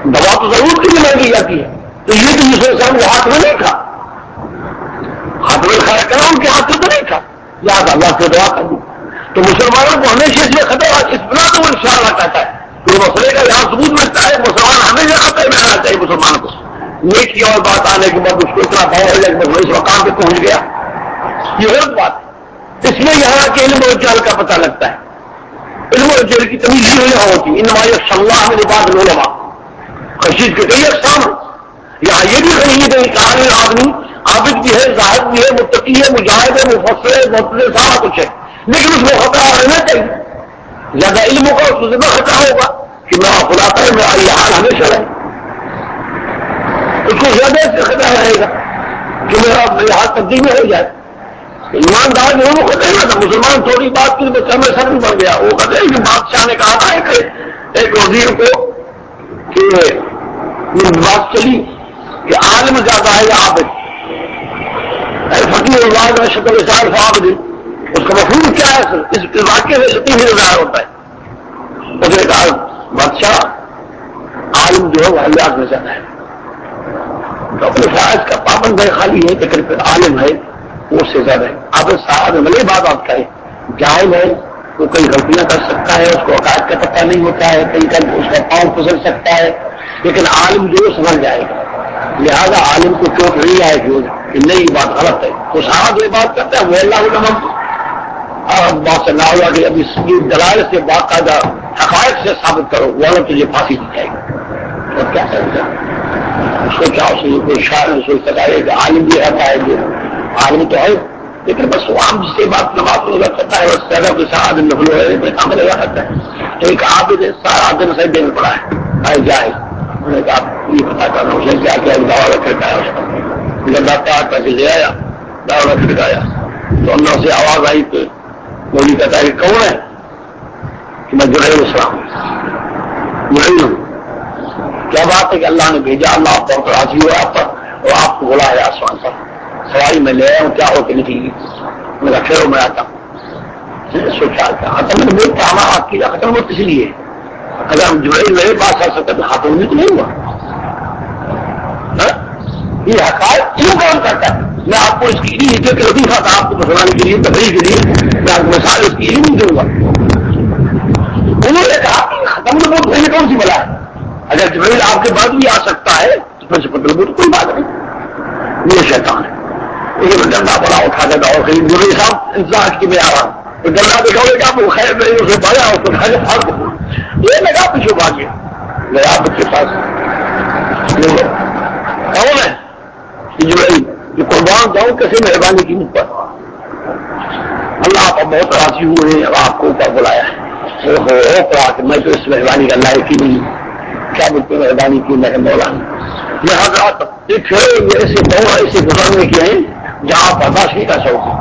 دوا تو ضرور کے لیے مانگی جاتی ہے، تو یہ تو یوسف صاحب کے ہاتھ میں نہیں تھا، ہاتھ میں کھڑا کرنا ان کے ہاتھ میں تو نہیں تھا، یاد اللہ سے دعا کر دی. تو مسلمانوں کو ہمیشہ اس میں خطرہ اس بنا تو وہ انشاءاللہ کہتا ہے کہ مسئلے کا یہاں ثبوت ملتا ہے مسلمان ہمیشہ خطرے میں رہنا چاہیے مسلمان کو. نیک کی اور بات آنے کے بعد اس کو اتنا بھاؤ ہو جائے کہ بس اس مقام پہ پہنچ گیا، یہ غلط بات ہے. اس لیے یہاں کے علم و جہل کا پتہ لگتا ہے. علم و جہل کی تمیز ہی نہیں ہوتی. انما یخشی اللہ من عباد العلماء، خشیت کے کئی اقسام. یہاں یہ بھی خرید ہے کہ عالم آدمی عابد بھی ہے، زاہد بھی ہے، متقی ہے، مجاہد ہے، مفسر ہے، محتسب، سارا کچھ ہے، لیکن اس میں خطرہ رہنا چاہیے. زیادہ علم ہوگا اس کو زیادہ خطرہ ہوگا کہ میں خلاتا ہے میرا یہ حال ہمیشہ رہے. اس کو زیادہ سے خطرہ رہے گا کہ میرا یہ حال تبدیل ہو جائے. ایماندار جو وہ خطرہ نہ تھا. مسلمان تھوڑی بات کی بچہ میں سر بھی بن گیا. وہ کہتے ہیں کہ بادشاہ نے کہا تھا ایک ایک وزیر کو کہ یہ بات چلی کہ عالم زیادہ ہے یا عابد؟ فقیر اللہ میں شکل اشار فعابد، اس کا مفہوم کیا ہے؟ اس واقعے میں لطیف ہی ظاہر ہوتا ہے. اس نے کہا بادشاہ عالم جو ہے وہ حیات میں زیادہ ہے. تو اپنے فرائض کا پابند ہے خالی ہے، لیکن پھر عالم ہے وہ اس سے زیادہ ہے. عابد صاحب ملے بات آپ کریں، جاہل ہے وہ کئی غلطیاں کر سکتا ہے، اس کو عقائد کا پتہ نہیں ہوتا ہے، کئی کل اس کا پاؤں پھسل سکتا ہے، لیکن عالم جو سمجھ جائے گا. لہذا عالم کو چوٹ نہیں آئے گی کہ نہیں یہ بات غلط ہے. تو صاحب یہ بات کرتا ہے وہ اللہ علم بات سے نہ ہوا کہ اب اس کی دلائل سے باقاعدہ حقائق سے ثابت کرو، وہ تجھے پھانسی دی جائے گی. اور کیا کرے گا؟ سوچا اس نے کوئی شاعر نے سوچ سکا ہے کہ عالم بھی رہتا ہے، جو عالم تو ہے لیکن بس وہ عام جس سے بات نماز روزہ کرتا ہے، بس زیادہ کوئی سارا دن نفل ہے کام لگا کرتا ہے. ایک عابد سارا دن صحیح دن پڑا ہے آئے جائے. انہوں نے کہا یہ پتا کرنا اس نے کیا کیا دعویٰ رکھ آیا اس کا جب ڈاکٹر پیسے لے آیا دعویٰ رکھ آیا تو اندر سے آواز آئی کہ وہی کہتا ہے کہ کون ہے کہ میں جرائم اسلام ہوں. کیا بات ہے کہ اللہ نے بھیجا، اللہ آپ بہت راضی ہوا آپ پر اور آپ کو بولا ہے آسمان پر سواری میں لے آیا ہوں، کیا ہو کہ نہیں میرا پھر میں آتا ہوں. سوچا ختم نہیں کہا آپ کی ختم ہوت اس لیے اگر ہم جڑے میرے پاس آ سکتے تو ختم بھی تو نہیں ہوا. یہ حقائق کیوں کام کرتا ہے؟ میں آپ کو اس کی علم کہ لطیفہ تھا آپ کو بسوانے کے لیے تفریح کے لیے میں آپ کو مثال اس کی علم نہیں دوں گا. انہوں نے کہا کہ ختم نبوت پہلے کون سی بلا ہے؟ اگر جبریل آپ کے بعد بھی آ سکتا ہے تو پھر سے ختم نبوت کوئی بات نہیں، یہ شیطان ہے. یہ ڈنڈا بڑا اٹھا دیتا اور کہیں جبریل صاحب انتظار کی میں آ رہا ہوں تو ڈنڈا دکھاؤ گے کہ آپ کو خیر نہیں اسے بھایا اس کو خیر پھاڑ دو. یہ لگا پیچھے بھاگے میں آپ کے پاس کون ہے جبریل جو قربان جاؤں کیسے مہربانی کی مجھ پر. اللہ آپ بہت راضی ہوئے ہیں اور آپ کو اوپر بلایا ہے. ہو پڑا کہ میں تو اس مہربانی کا لائق ہی نہیں، کیا بالکل مہربانی کی میرے مولا نے. یہ حضرات یہ پھر ایسے دور ایسے گزرنے کے ہیں جہاں برداشت نہیں کر سکتے.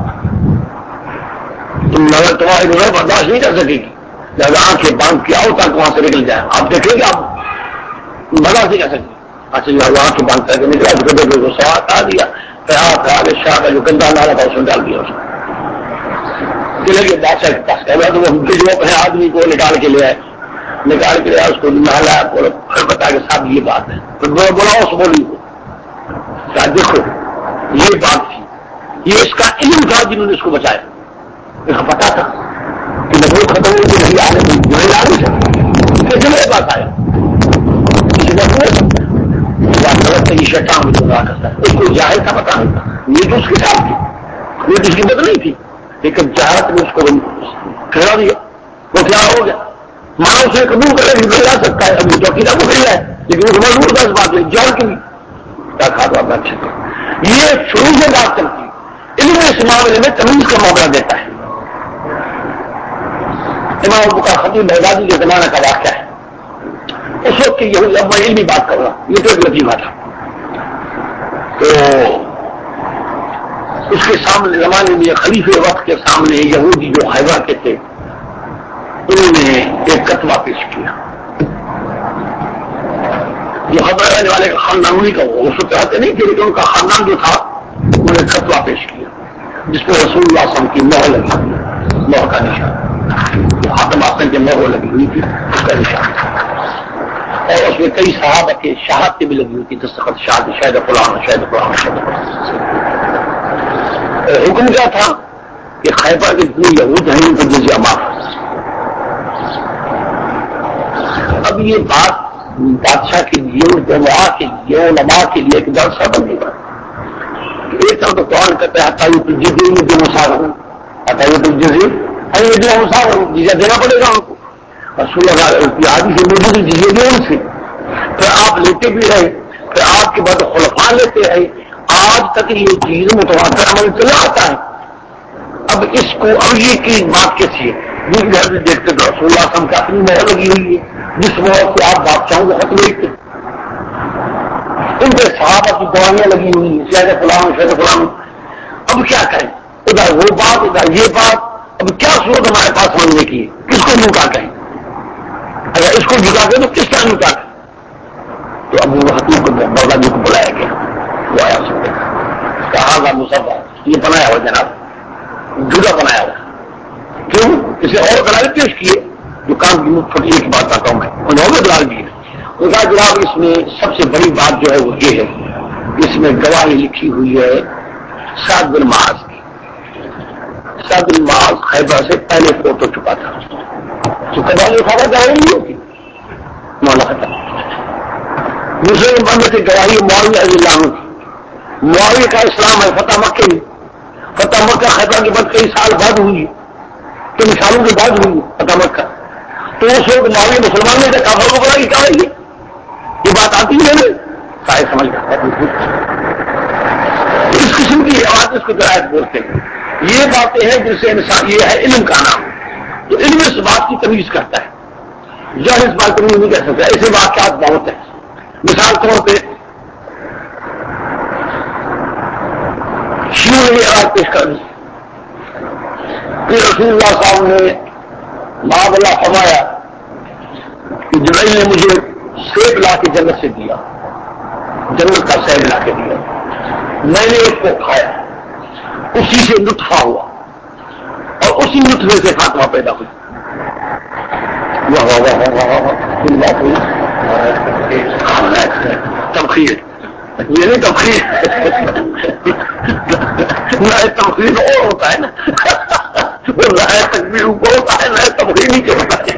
تم نظر تمہاری نظر برداشت نہیں کر سکے گی، جب آنکھیں باندھ کے آؤ تک وہاں سے نکل جائے. آپ دیکھیں گے آپ برداشت نہیں کر سکتے. اچھا یہ آنکھیں باندھ کر کے نکلا تو گدے کو سوا ہٹا دیا، خیال خیال شاہ کا جو گندا نالا تھا اس میں ڈال دیا. اس کو چلے گئے بادشاہ کے پاس کہہ رہا تو وہ اپنے آدمی کو نکال کے لے آئے، نکال کے لیا اس کو نہلایا پھر بتا کے صاحب یہ بات ہے. پھر بولا اس بولی کو کہا دیکھو یہ بات تھی، یہ اس کا علم تھا جنہوں نے اس کو بچایا. پتا تھا کہ نبوت ختم ہوئی کہ نہیں آنے نہیں آنے سے کیسے میرے پاس آیا کسی کا پورے سکتا بات غلط ہے. یہ شیطان بھی گمراہ کرتا ہے. اس کو جاہل کا پتا نہیں تھا، یہ تو اس کے ساتھ تھی، یہ تو اس کی مدد نہیں تھی، لیکن جہالت نے اس کو کھڑا دیا. وہ کیا ہو گیا ماں اسے قبول کرے بھی مل جا سکتا ہے. ابھی تو عقیدہ کو مل جائے لیکن اس مجبور کا اس بات میں جان کے بھی کیا کھاتا اپنا اچھا. یہ شروع سے بات چلتی علم اس معاملے میں تمیز کا معاملہ دیتا ہے. امام ابو کا خطیب بغدادی کے زمانہ کا واقعہ ہے. اس وقت کی یہ اب میں علمی بات کر رہا ہوں، یہ تو ایک لطیفہ تھا. تو اس کے سامنے زمانے میں خلیفے وقت کے سامنے یہودی جو خیبر کے تھے انہوں نے ایک فتویٰ پیش کیا. جو خبر رہنے والے کا خاندان انہیں کا وہ اس وقت رہتے نہیں تھے لیکن ان کا خاندان جو تھا انہوں نے فتویٰ پیش کیا جس پہ رسول اللہ صلی اللہ علیہ وسلم کی مہر لگی، مہر کا نشان جو حاتم آسن کے مہر لگی ہوئی تھی اس کا نشان. اور اس میں کئی صحابہ کے شہادتیں بھی لگی ہوتی دستخط شاہد شاید فلاں شاید فلاں شاید حکم کیا تھا کہ خیبر کے جتنے یہود ہیں ان کو جزیہ معاف. اب یہ بات بادشاہ کے لیے علماء کے لیے علماء کے لیے ایک جلسہ بنے گا. ایک طرف تو قرآن کہتا ہے ہتائی کی جزیے میں جو مساغ ہوں ہتائی کی جزیے ارے جو مساغ ہوں جزیہ دینا پڑے گا ان کو. رسول اللہ آدمی سے موجود جزیے دے ان سے. پھر آپ لیتے بھی رہے پھر آپ کے بعد خلفاء لیتے رہے. آج تک یہ چیز متواتر عمل چلا آتا ہے. اب اس کو اب یہ کی بات کیسی ہے جس گھر سے دیکھتے تو رسول اللہ وسلم کی اپنی مہر لگی ہوئی ہے جس مہر سے آپ بادشاہوں کو خط لکھتے ان کے صحابہ کی دوائیاں لگی ہوئی ہیں شہد فلاں شہد فلاں. اب کیا کریں ادھر وہ بات ادھر یہ بات. اب کیا صورت ہمارے پاس سمجھنے کی ہے کس کو نکا کہیں اگر اس کو جھکا کے تو کس کا نکا کہیں. تو ابو حتیم کو بغدادی کو بلایا گیا وہ آیا سکتے کہا مصطفیٰ یہ بنایا ہوا جناب جدا بنایا ہوا کیوں اسے اور دلائل پیش کیے جو کام کی چھوٹی ایک بات آتا ہوں میں انہوں نے دلال دیے. ان کا جناب اس میں سب سے بڑی بات جو ہے وہ یہ ہے اس میں گواہی لکھی ہوئی ہے سعد بن معاذ کی. سعد بن معاذ خیبر سے پہلے فوٹ ہو چکا تھا تو گواہی خبر گواہی نہیں ہوتی مولا ختم. دوسرے نمبر میں سے گواہی معاویہ رضی اللہ عنہ کی. معاویہ کا اسلام ہے فتح مکہ میں. فتح مکہ خیبر کے بعد کئی سال بعد ہوئی کئی سالوں کے بعد ہوئی فتح مکہ. تو اس وقت معاویہ مسلمان نے دیکھا کافر کو بڑا کہ کیا ہے یہ بات آتی ہے نا سارے سمجھ گئے. اس قسم کی آواز اس کو درائت بولتے ہیں. یہ باتیں ہیں جن سے انسان یہ ہے علم کا نام. تو علم اس بات کی تمیز کرتا ہے جو اس بات تمیز نہیں کر سکتا. ایسے واقعات بہت ہیں. مثال طور پہ شیعوں نے یہ آواز پیش کر دی کہ رسول اللہ صاحب نے معاذ اللہ فرمایا کہ جبرائیل نے مجھے سیب لا کے جنت سے دیا جنت کا سیب لا کے دیا میں نے ایک کو کھایا اسی سے نطفہ ہوا اور اسی نطفے سے فاطمہ پیدا ہوئی. واہ واہ واہ واہ واہ بات ہوئی تمخیر یہ نہیں تمخیر نہ تمخیر اور ہوتا ہے نا وہ لائے تک بھی اوپر ہوتا ہے نہ تمخیر نیچے ہوتا ہے.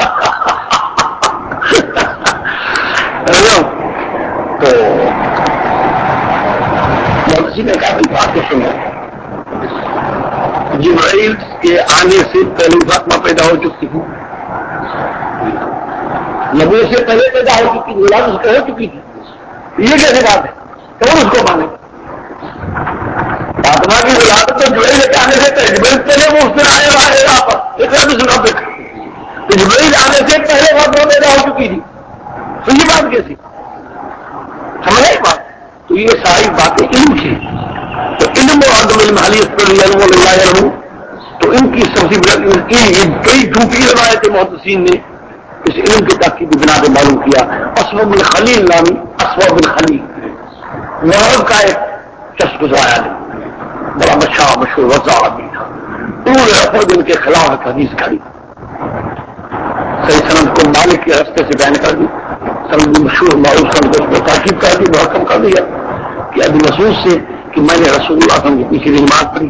تو کسی نے کہا بھائی بات تو سنو جبرائیل کے آنے سے پہلے فاطمہ پیدا ہو چکی تھی نبی سے پہلے پیدا ہو چکی تھی ولادت اس کو ہو چکی تھی. یہ کیسے بات ہے کون اس کو مانے فاطمہ کی ولادت تو جبرائیل کے آنے سے پہلے جبرائیل پہلے وہ اس دن آئے رہے یہاں پر ایک بھی سنا پہ تو جبرائیل آنے سے پہلے فاطمہ پیدا ہو چکی تھی. تو یہ بات کیسی سمجھ آئی بات. تو یہ ساری باتیں علم کی تو علم و عدم علم حلیت علم اللہ تو ان کی سب سے کئی جھوٹی روایتیں محدثین نے اس علم کی تحقیق کی بنا پہ معلوم کیا. اسوہ بن خلیل نامی اسوہ بن خلیل محرب کا ایک شخص گزرایا نے بڑا بادشاہ مشہور وزا آدمی تھا. انہوں نے اپنے دن کے خلاف ایک حدیث کری صحیح سند کو مالک کے راستے سے بیان کر دی. سند مشہور معروف سند کو تاکیب کر دی محکم کر دیا کہ ابھی مسعود سے کہ میں نے رسول اللہ صلی اللہ علیہ وسلم کے پیچھے نماز پڑھی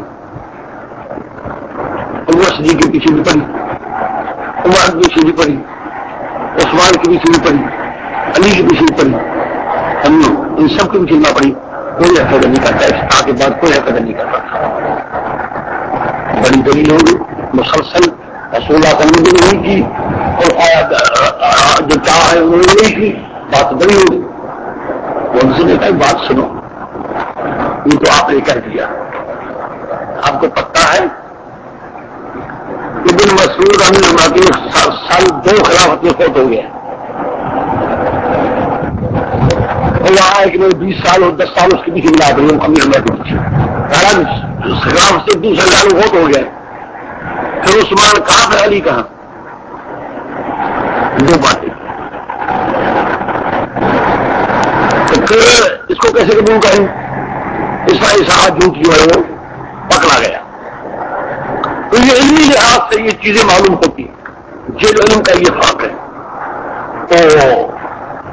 عمر صدیق کے پیچھے بھی پڑھی عمر کے پیچھے بھی پڑھی عثمان کے پیچھے بھی پڑھی علی کے پیچھے بھی پڑھی ہم ان سب کے پیچھے نہ پڑھی کوئی حرکت نہیں کرتا اس کے بعد کوئی حرکت نہیں کرتا. بڑی دلیل ہوگی مسلسل رسول اللہ صلی اللہ علیہ وسلم نے نہیں کی اور جو چاہ ہے انہوں نے نہیں کی بات بڑی ہوگی. ان سے نے کہا بات سنو یہ تو آپ نے کہہ دیا آپ کو پتہ ہے ابن مسعود امیر المعدی سال دو خلافت میں فوت ہو گیا اور وہاں ایک میں بیس سال اور دس سال اس کے پیچھے ملا کر امیر المعدی پیچھے خلاف سے دوسرے سال فوت ہو گیا. پھر عثمان کہاں پھر علی کہاں دو باتیں. تو پھر اس کو کیسے قبول کریں اس کا احساس جو کی ہے وہ پکڑا گیا. تو یہ علمی لحاظ سے یہ چیزیں معلوم ہوتی ہیں. جیل علم کا یہ فرق ہے. تو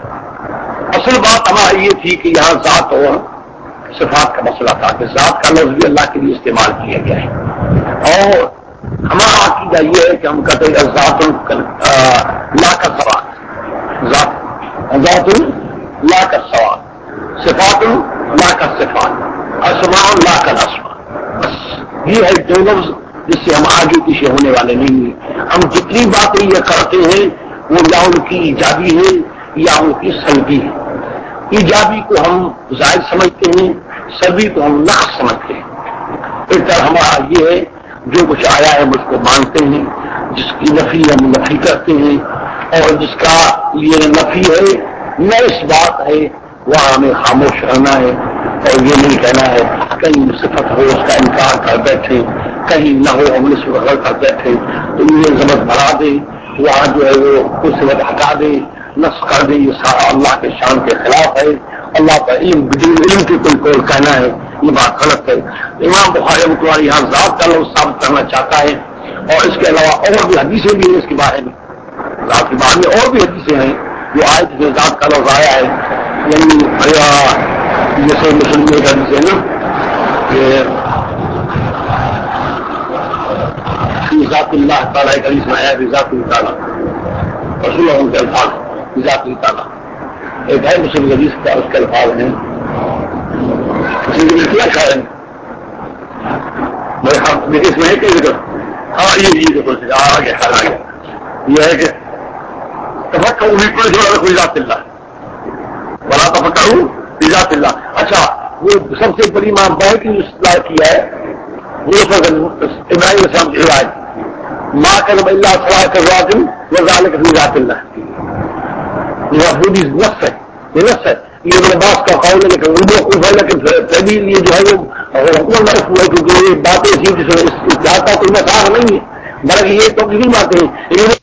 اصل بات ہماری یہ تھی کہ یہاں ذات اور صفات کا مسئلہ تھا کہ ذات کا لفظ بھی اللہ کے لیے استعمال کیا گیا ہے، اور ہمارا عقیدہ یہ ہے کہ ہم کہتے ہیں ذات لا کا سوال، ذات ذات لا کا سوال، صفات لا کا صفات، اسماء لا کا اسماء، بس یہ ہے دو لفظ جس سے ہم آگے پیچھے ہونے والے نہیں ہیں۔ ہم جتنی باتیں یہ کرتے ہیں وہ یا ان کی ایجابی ہے یا ان کی سلبی ہے۔ ایجابی کو ہم زائد سمجھتے ہیں، سلبی کو ہم نقص سمجھتے ہیں۔ اس طرح ہمارا یہ ہے جو کچھ آیا ہے مجھ کو مانتے ہیں، جس کی نفی ہم نفی کرتے ہیں، اور جس کا یہ نفی ہے نہ اس بات ہے وہاں ہمیں خاموش رہنا ہے اور یہ نہیں کہنا ہے کہیں صفت ہو اس کا انکار کر بیٹھے، کہیں نہ ہو ہم اس وغیرہ کر بیٹھے تو یہ ضبط بڑھا دے، وہاں جو ہے وہ کچھ صفت ہٹا دے، نفس کر دے، یہ سارا اللہ کے شان کے خلاف ہے۔ اللہ کا علم بدون علم کی کوئی قول کہنا ہے یہ بات غلط ہے۔ امام بخاری رحمۃ اللہ یہاں ذات کا لفظ ثابت کرنا چاہتا ہے، اور اس کے علاوہ اور بھی حدیثیں بھی ہیں اس کے بارے میں، ذات کے بارے میں اور بھی حدیثیں ہیں جو آئے جس میں ذات کا لفظ آیا ہے، یعنی جیسے مسلم ایک حدیث ہے نا کہ ذات اللہ تعالیٰ ایک حدیث میں آیا ہے ذات اللہ تعالیٰ رسول اللہ کے الفاظ ذات اللہ تعالیٰ ایک ہے مسلم حدیث کا اس کے الفاظ ہیں کیا خیال ہے اس میں ہے کہ ذکر ہاں یہ یہ دیکھو آ گیا خیال آ گیا یہ ہے کہ تفکر کوئی جوڑا کوئی ذات اللہ بڑا تفکر ذات اللہ۔ اچھا وہ سب سے بڑی ماں بہت کی اصلاح کیا ہے وہ ابراہیم السلام کی روایت ماں کرم اللہ صلاح کر راجم وہ ذالک فی ذات اللہ، یہ خودی نفس ہے، یہ نفس ہے، یہ میرے باس کا قول ہے لیکن وہ خوب ہے لیکن پہلی یہ جو ہے وہ حکومت نفس ہوا کیونکہ یہ باتیں ایسی جس میں ذات کا کوئی مساغ نہیں ہے، بلکہ یہ تو کسی باتیں